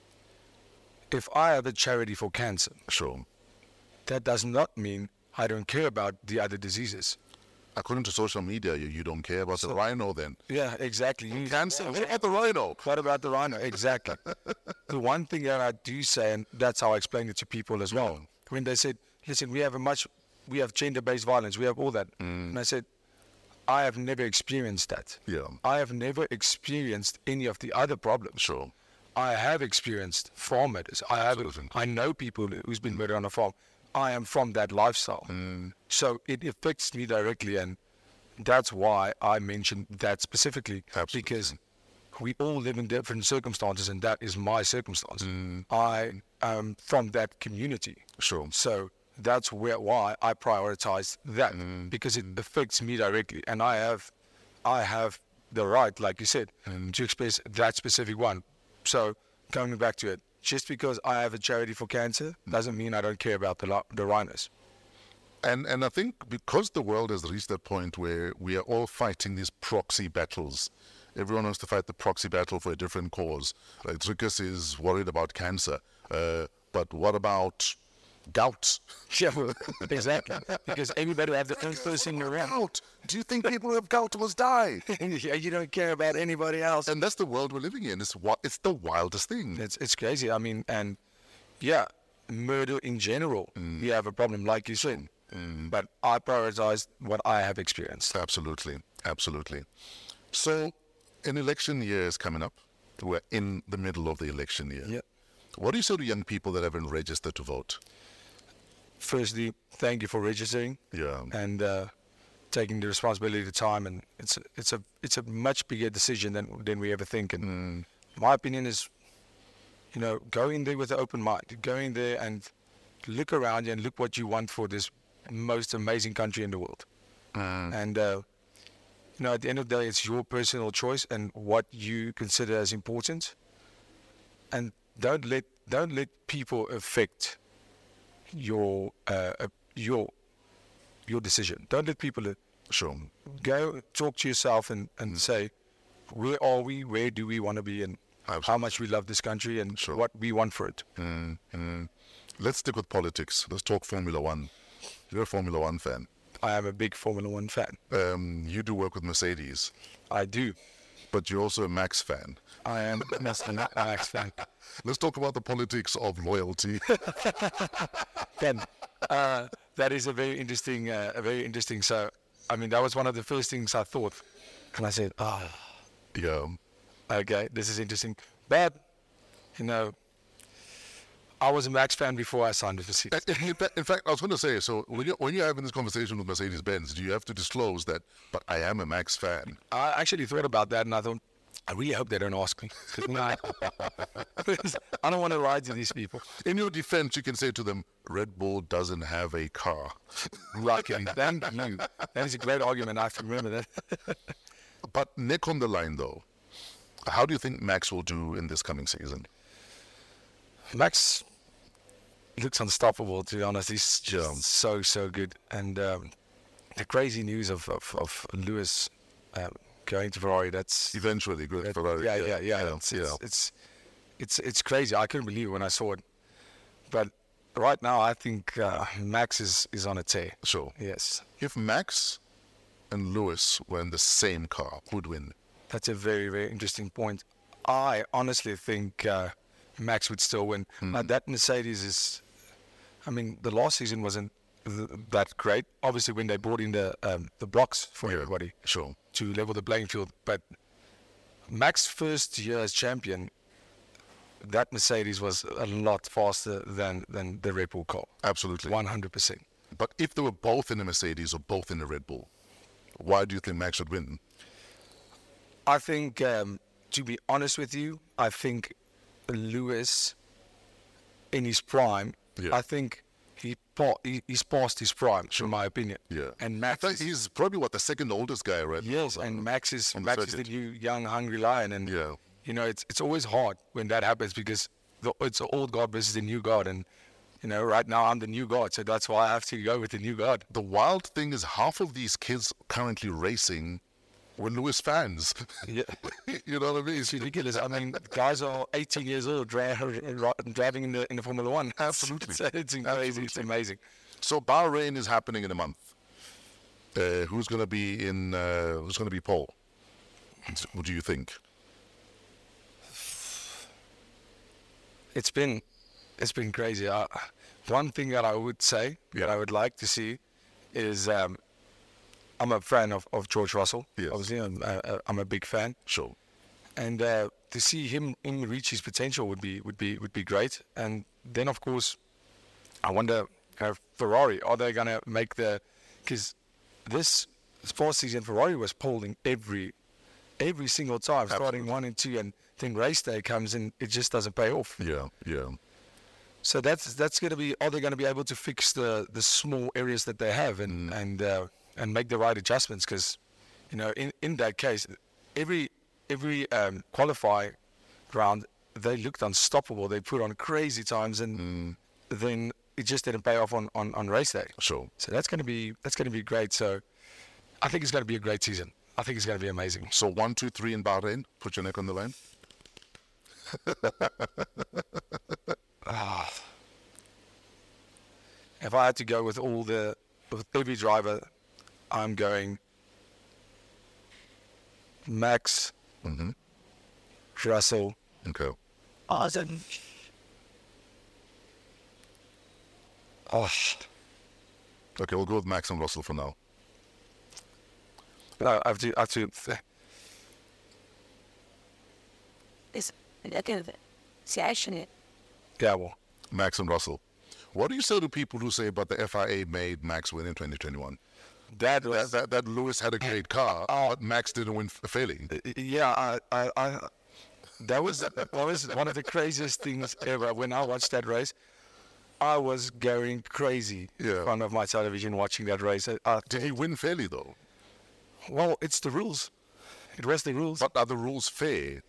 if I have a charity for cancer, Sure. that does not mean I don't care about the other diseases. According to social media, you don't care about the rhino then. Yeah, exactly. Cancer? What about the rhino? What about the rhino? Exactly. The one thing that I do say, and that's how I explain it to people as well, when they said, listen, we have gender-based violence, we have all that. And I said, I have never experienced that. Yeah. I have never experienced any of the other problems. Sure. I have experienced farm murders. I know people who's been murdered on a farm. I am from that lifestyle. So it affects me directly, and that's why I mentioned that specifically. Absolutely. Because we all live in different circumstances, and that is my circumstance. I am from that community. Sure. So that's why I prioritize that, because it affects me directly, and I have the right, like you said, to express that specific one. So coming back to it, just because I have a charity for cancer doesn't mean I don't care about the rhinos. And I think because the world has reached that point where we are all fighting these proxy battles, everyone wants to fight the proxy battle for a different cause. Like Dricus is worried about cancer, but what about gout? Yeah, well, exactly. Because everybody will have their own person around. Gout? Do you think people who have gout must die? Yeah, you don't care about anybody else. And that's the world we're living in. It's the wildest thing. It's crazy. I mean, and yeah, murder in general, we have a problem, like you said. But I prioritize what I have experienced. Absolutely. So, an election year is coming up. We're in the middle of the election year. Yeah. What do you say to young people that haven't registered to vote? Firstly, thank you for registering. Yeah. And taking the responsibility of the time, and it's a much bigger decision than we ever think. And my opinion is, go in there with an open mind. Go in there and look around you and look what you want for this most amazing country in the world. And at the end of the day, it's your personal choice and what you consider as important. And don't let people affect your decision. Don't let people. Sure. Go talk to yourself and say, where are we? Where do we want to be? And how much we love this country and what we want for it. Let's stick with politics. Let's talk Formula One. You're a Formula One fan. I am a big Formula One fan. You do work with Mercedes. I do. But you're also a Max fan. I am a Max fan. Let's talk about the politics of loyalty. Then, that is a very interesting. So, I mean, that was one of the first things I thought, and I said, Yeah. Okay, this is interesting. But, I was a Max fan before I signed with Mercedes. In fact, I was going to say, so when you're having this conversation with Mercedes-Benz, do you have to disclose that, but I am a Max fan? I actually thought about that, and I thought, I really hope they don't ask me. I don't want to lie to these people. In your defense, you can say to them, Red Bull doesn't have a car. Luckily, thank you. That is a great argument. I have to remember that. But neck on the line, though, how do you think Max will do in this coming season? Max looks unstoppable, to be honest. He's so good. And the crazy news of Lewis going to Ferrari, that's Eventually, good Ferrari. yeah. It's crazy. I couldn't believe it when I saw it. But right now, I think Max is on a tear. Sure. Yes. If Max and Lewis were in the same car, who'd win? That's a very, very interesting point. I honestly think Max would still win. That Mercedes is, I mean, the last season wasn't that great. Obviously, when they brought in the blocks for everybody Sure. to level the playing field. But Max's first year as champion, that Mercedes was a lot faster than the Red Bull car. Absolutely. 100%. But if they were both in a Mercedes or both in a Red Bull, why do you think Max should win? I think, to be honest with you, I think Lewis, in his prime, I think he's past his prime, in my opinion. Yeah. And Max, He's probably, the second oldest guy, right? yes, and Max is on the the circuit. new young hungry lion, and Yeah. you know it's always hard when that happens because it's an old guard versus the new guard, and you know right now I'm the new guard, so that's why I have to go with the new guard. The wild thing is half of these kids currently racing were Lewis fans. Yeah. You know what I mean? It's ridiculous. I mean, guys are 18 years old driving in the Formula One. Absolutely. It's crazy. It's amazing. So Bahrain is happening in a month. Who's going to be pole? What do you think? It's been crazy. One thing that I would say that I would like to see is I'm a fan of George Russell. Yes. Obviously, I'm a big fan, Sure. and to see him reach his potential would be great. And then of course, I wonder Ferrari, are they gonna make because this past season Ferrari was polling every single time, starting 1 and 2, and then race day comes and it just doesn't pay off. Yeah. So that's going to be, are they going to be able to fix the small areas that they have and make the right adjustments? Because, you know, in that case, every qualify round, they looked unstoppable. They put on crazy times, and then it just didn't pay off on race day. Sure. So that's going to be great. So I think it's going to be a great season. I think it's going to be amazing. So 1, 2, 3 in Bahrain. Put your neck on the line. If I had to go with every driver, I'm going Max, Russell. Okay. Awesome. Oh, Okay, we'll go with Max and Russell for now. no, I have to. Yeah, well, Max and Russell. What do you say to people who say about the FIA made Max win in 2021? that was That Lewis had a great car, but Max didn't win failing. yeah. That was one of the craziest things ever. When I watched that race, I was going crazy in front of my television watching that race. Did he win fairly though? Well, it's the rules. It was the rules. But are the rules fair?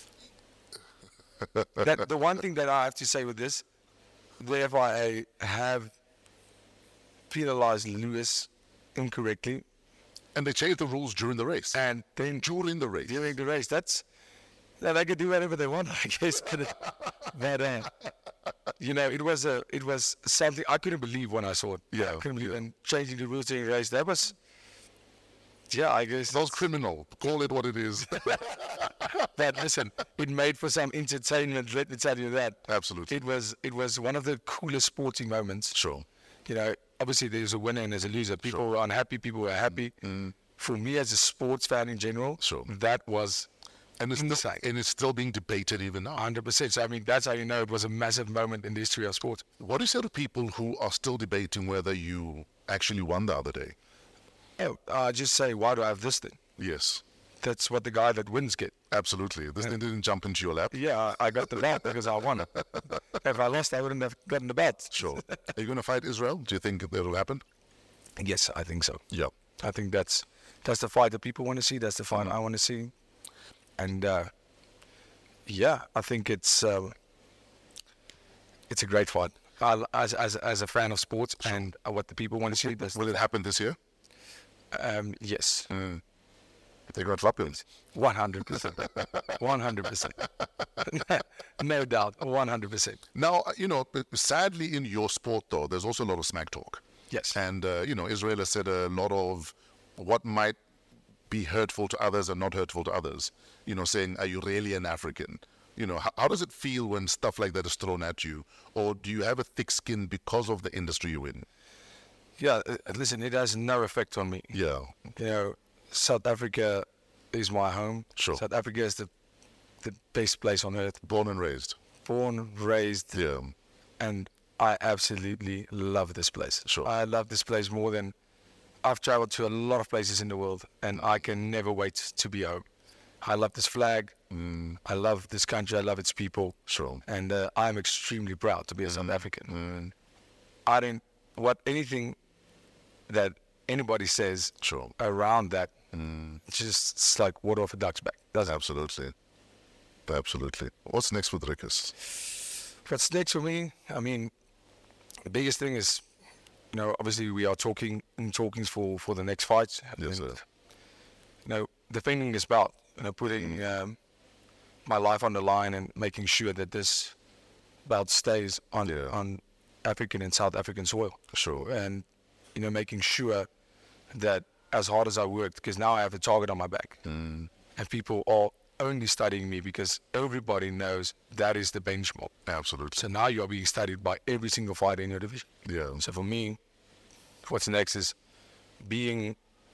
The one thing that I have to say with this, the FIA have penalized Lewis incorrectly, And they changed the rules during the race. and then During the race. during the race, they could do whatever they want, I guess. But you know, it was something I couldn't believe when I saw it. Yeah, I couldn't believe yeah. it. And changing the rules during the race, that was, yeah, I guess. That was criminal. Call it what it is. But listen, it made for some entertainment. Let me tell you that. Absolutely. It was one of the coolest sporting moments. Sure. You know, obviously there's a winner and there's a loser. People were unhappy, people were happy. For me as a sports fan in general, Sure. that was And it's, insane. and it's still being debated even now. 100%. So, I mean, that's how you know it was a massive moment in the history of sport. What do you say to people who are still debating whether you actually won the other day? I just say, why do I have this thing? Yes, That's what the guy that wins get. absolutely. This thing didn't jump into your lap. Yeah, I got the bat because I won. If I lost, I wouldn't have gotten the bat. Sure. Are you going to fight Israel? Do you think that will happen? Yes, I think so. Yeah. I think that's the fight that people want to see. That's the fight I want to see. And yeah, I think it's It's a great fight. As a fan of sports and what the people want to see, Will it happen this year? yes, They got weapons. 100%, 100%, no doubt, 100%. Now, sadly in your sport, though, there's also a lot of smack talk. Yes. And, Israel has said a lot of what might be hurtful to others and not hurtful to others. Saying, are you really an African? How does it feel when stuff like that is thrown at you? Or do you have a thick skin because of the industry you're in? Yeah, listen, it has no effect on me. Yeah. South Africa is my home. Sure. South Africa is the best place on earth. Born and raised. Born, raised, Yeah. and I absolutely love this place. Sure. I love this place more than I've traveled to a lot of places in the world, and I can never wait to be home. I love this flag. I love this country. I love its people. Sure. And I'm extremely proud to be a South African. I don't want anything that anybody says Sure. around that. It's like water off a duck's back. Doesn't it? Absolutely. What's next with Rikus? What's next for me? I mean, the biggest thing is, obviously we are talkings for the next fights. Yes, sir. Defending this belt, putting my life on the line and making sure that this belt stays on African and South African soil. Sure. And, making sure that as hard as I worked, because now I have a target on my back. And people are only studying me because everybody knows that is the benchmark. Absolutely. So now you're being studied by every single fighter in your division. Yeah. So for me, what's next is being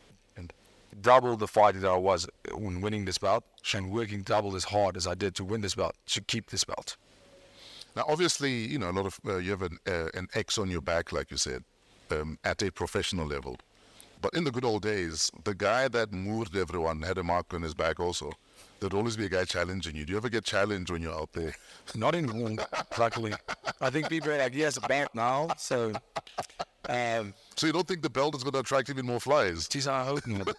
double the fighter that I was when winning this belt and working double as hard as I did to win this belt, to keep this belt. Now, obviously, a lot of you have an X on your back, like you said, at a professional level. But in the good old days, the guy that moved everyone had a mark on his back also. There'd always be a guy challenging you. Do you ever get challenged when you're out there? Not anymore, luckily. I think people are like, he has a belt now, so... So you don't think the belt is going to attract even more flies? Geez, I hope not.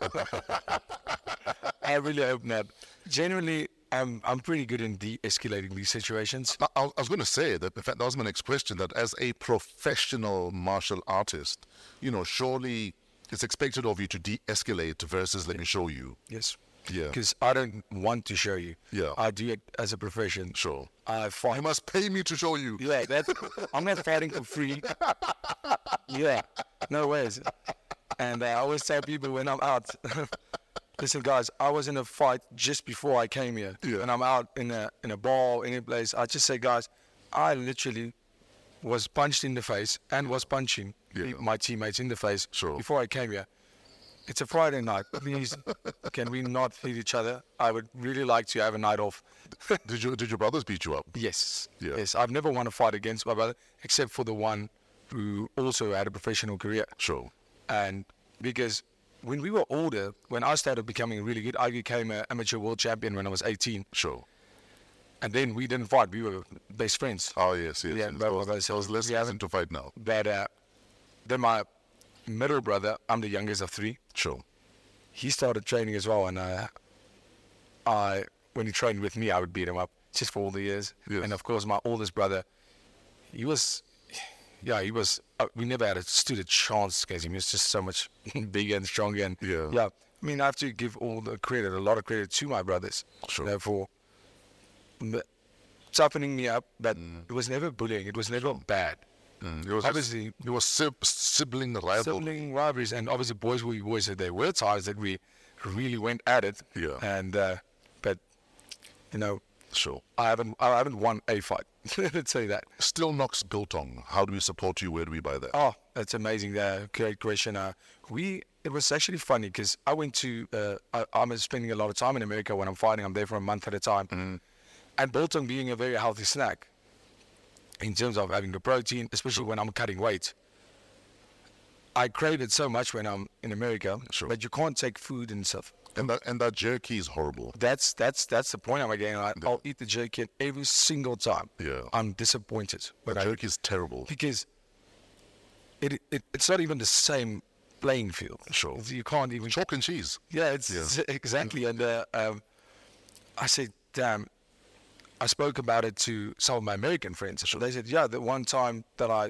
I really hope not. Generally, I'm pretty good in de-escalating these situations. I was going to say that, in fact, that was my next question, that as a professional martial artist, surely it's expected of you to de-escalate versus let me show you. Yes. Yeah. Because I don't want to show you. Yeah. I do it as a profession. Sure. I fight. You must pay me to show you. Yeah, I'm not fighting for free. Yeah, no ways. And I always tell people when I'm out, listen, guys, I was in a fight just before I came here. Yeah. And I'm out in a bar, any place. I just say, guys, I literally was punched in the face and was punching my teammates in the face before I came here. It's a Friday night. Please, can we not hit each other? I would really like to have a night off. Did your brothers beat you up? Yes. Yeah. Yes. I've never won a fight against my brother, except for the one who also had a professional career. Sure. And because when we were older, when I started becoming really good, I became an amateur world champion when I was 18. Sure. And then we didn't fight. We were best friends. Oh, yes. Yeah, yes. but I was less reason to fight now. But then my middle brother, I'm the youngest of three. Sure. He started training as well, and when he trained with me, I would beat him up just for all the years. Yes. And of course, my oldest brother, he was, we never stood a chance against him. He was just so much bigger and stronger. And Yeah. I mean, I have to give a lot of credit to my brothers. Sure. For toughening me up, but it was never bullying. It was never bad. It was Obviously, it was sibling rivalry. sibling rivalries, and obviously boys will be boys. There were times that we really went at it. Yeah. And but Sure. I haven't won a fight. Let's say that. Still Knox Biltong. How do we support you? Where do we buy that? Oh, that's amazing. Great question. It was actually funny because I went to I'm spending a lot of time in America when I'm fighting. I'm there for a month at a time. And biltong being a very healthy snack in terms of having the protein, especially when I'm cutting weight. I crave it so much when I'm in America, but you can't take food and stuff. And that jerky is horrible. That's the point I'm getting. I'll eat the jerky every single time. Yeah. I'm disappointed. The jerky is terrible. Because it's not even the same playing field. Sure. You can't even... Chalk and cheese. Yeah, exactly. And I said, damn, I spoke about it to some of my American friends. So they said, yeah, the one time that I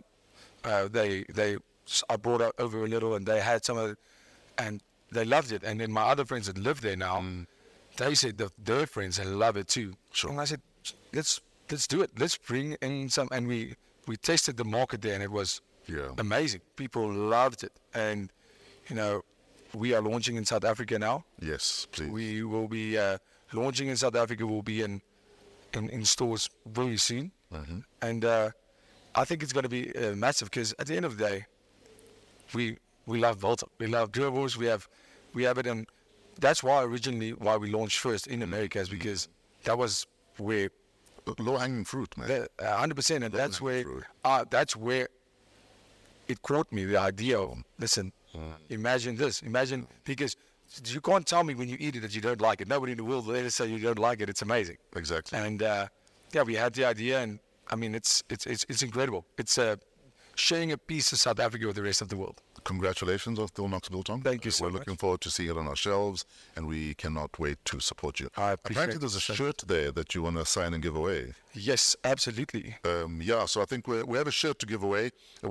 brought it over a little, and they had some of it, and they loved it. And then my other friends that live there now, they said their friends love it too. Sure. And I said, let's do it. Let's bring in some. And we tested the market there, and it was amazing. People loved it. And, we are launching in South Africa now. Yes, please. We will be launching in South Africa. We'll be in stores very soon. Mm-hmm. And I think it's going to be massive, because at the end of the day, we love Volta. We love durables. We have it, and that's why why we launched first in America, is because that was where Low-hanging fruit, man. 100%, and that's where it caught me, the idea of, listen, imagine this. Imagine, because you can't tell me when you eat it that you don't like it. Nobody in the world will ever say you don't like it. It's amazing. Exactly. And we had the idea, and I mean, it's incredible. It's sharing a piece of South Africa with the rest of the world. Congratulations on Still Knox Biltong. Thank you so We're much. looking forward to seeing it on our shelves, and we cannot wait to support you. I appreciate Apparently, there's a shirt there that you want to sign and give away. Yes, absolutely. So I think we have a shirt to give away.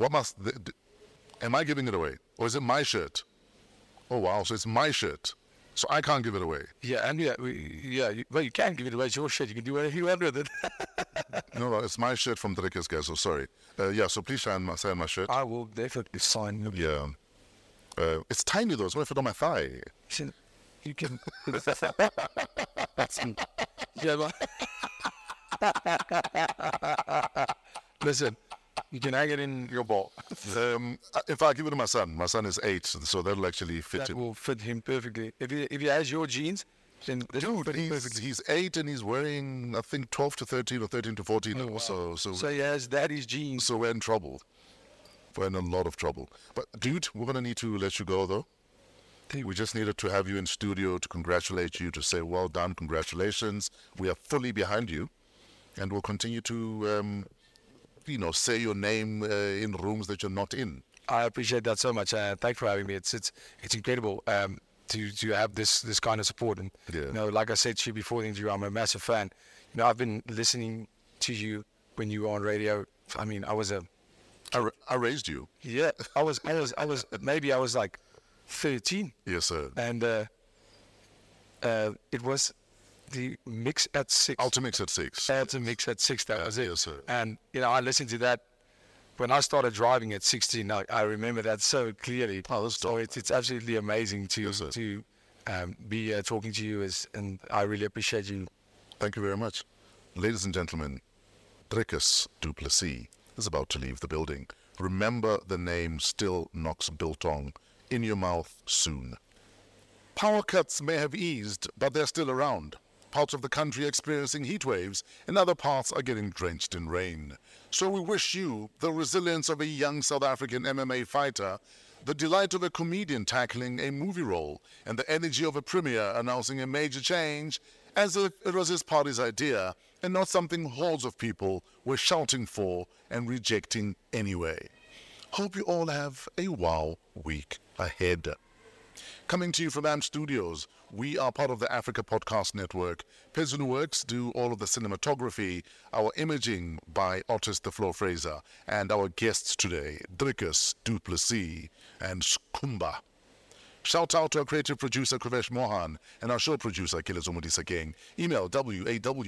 Am I giving it away, or is it my shirt? Oh wow! So it's my shirt, so I can't give it away. Yeah, and you can give it away. It's your shit. You can do whatever you want with it. No, it's my shirt from Dricus, guys. So sorry. So please sign my shirt. I will definitely sign it. Yeah. It's tiny though. It's going to fit on my thigh. Listen, you can. Yeah, listen, you can hang it in your ball. If I give it to my son is 8, so that'll actually fit That him. will fit him perfectly. If he has your jeans, then this will fit him perfectly. He's 8 and he's wearing, I think, 12 to 13 or 13 to 14. Oh, wow. So he has daddy's jeans. So we're in trouble. We're in a lot of trouble. But dude, we're going to need to let you go though. We just needed to have you in studio to congratulate you, to say well done, congratulations. We are fully behind you, and we'll continue to, say your name in rooms that you're not in. I appreciate that so much. Thanks for having me. It's incredible to have this kind of support. And like I said to you before the interview, I'm a massive fan. I've been listening to you when you were on radio. I mean, I raised you. Yeah, I was maybe I was like 13. Yes, sir. And it was the mix at 6. Ultra Mix at 6. Ultra Mix at 6, that was it. Yes, sir. And, I listened to that when I started driving at 16. I remember that so clearly. Oh, that's so dope. it's absolutely amazing to Yes, sir. be talking to you, and I really appreciate you. Thank you very much. Ladies and gentlemen, Dricus du Plessis is about to leave the building. Remember the name Still Knox Biltong in your mouth soon. Power cuts may have eased, but they're still around. Parts of the country experiencing heat waves, and other parts are getting drenched in rain. So we wish you the resilience of a young South African MMA fighter, the delight of a comedian tackling a movie role, and the energy of a premier announcing a major change, as if it was his party's idea, and not something hordes of people were shouting for and rejecting anyway. Hope you all have a wow week ahead. Coming to you from AMP Studios, we are part of the Africa Podcast Network. Pezunu Works do all of the cinematography, our imaging by Otis the Flo Fraser, and our guests today, Dricus du Plessis and Skumba. Shout out to our creative producer, Kravesh Mohan, and our show producer, Kilezo Modisa Gang. Email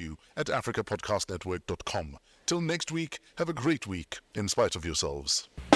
waw@africapodcastnetwork.com. Till next week, have a great week in spite of yourselves.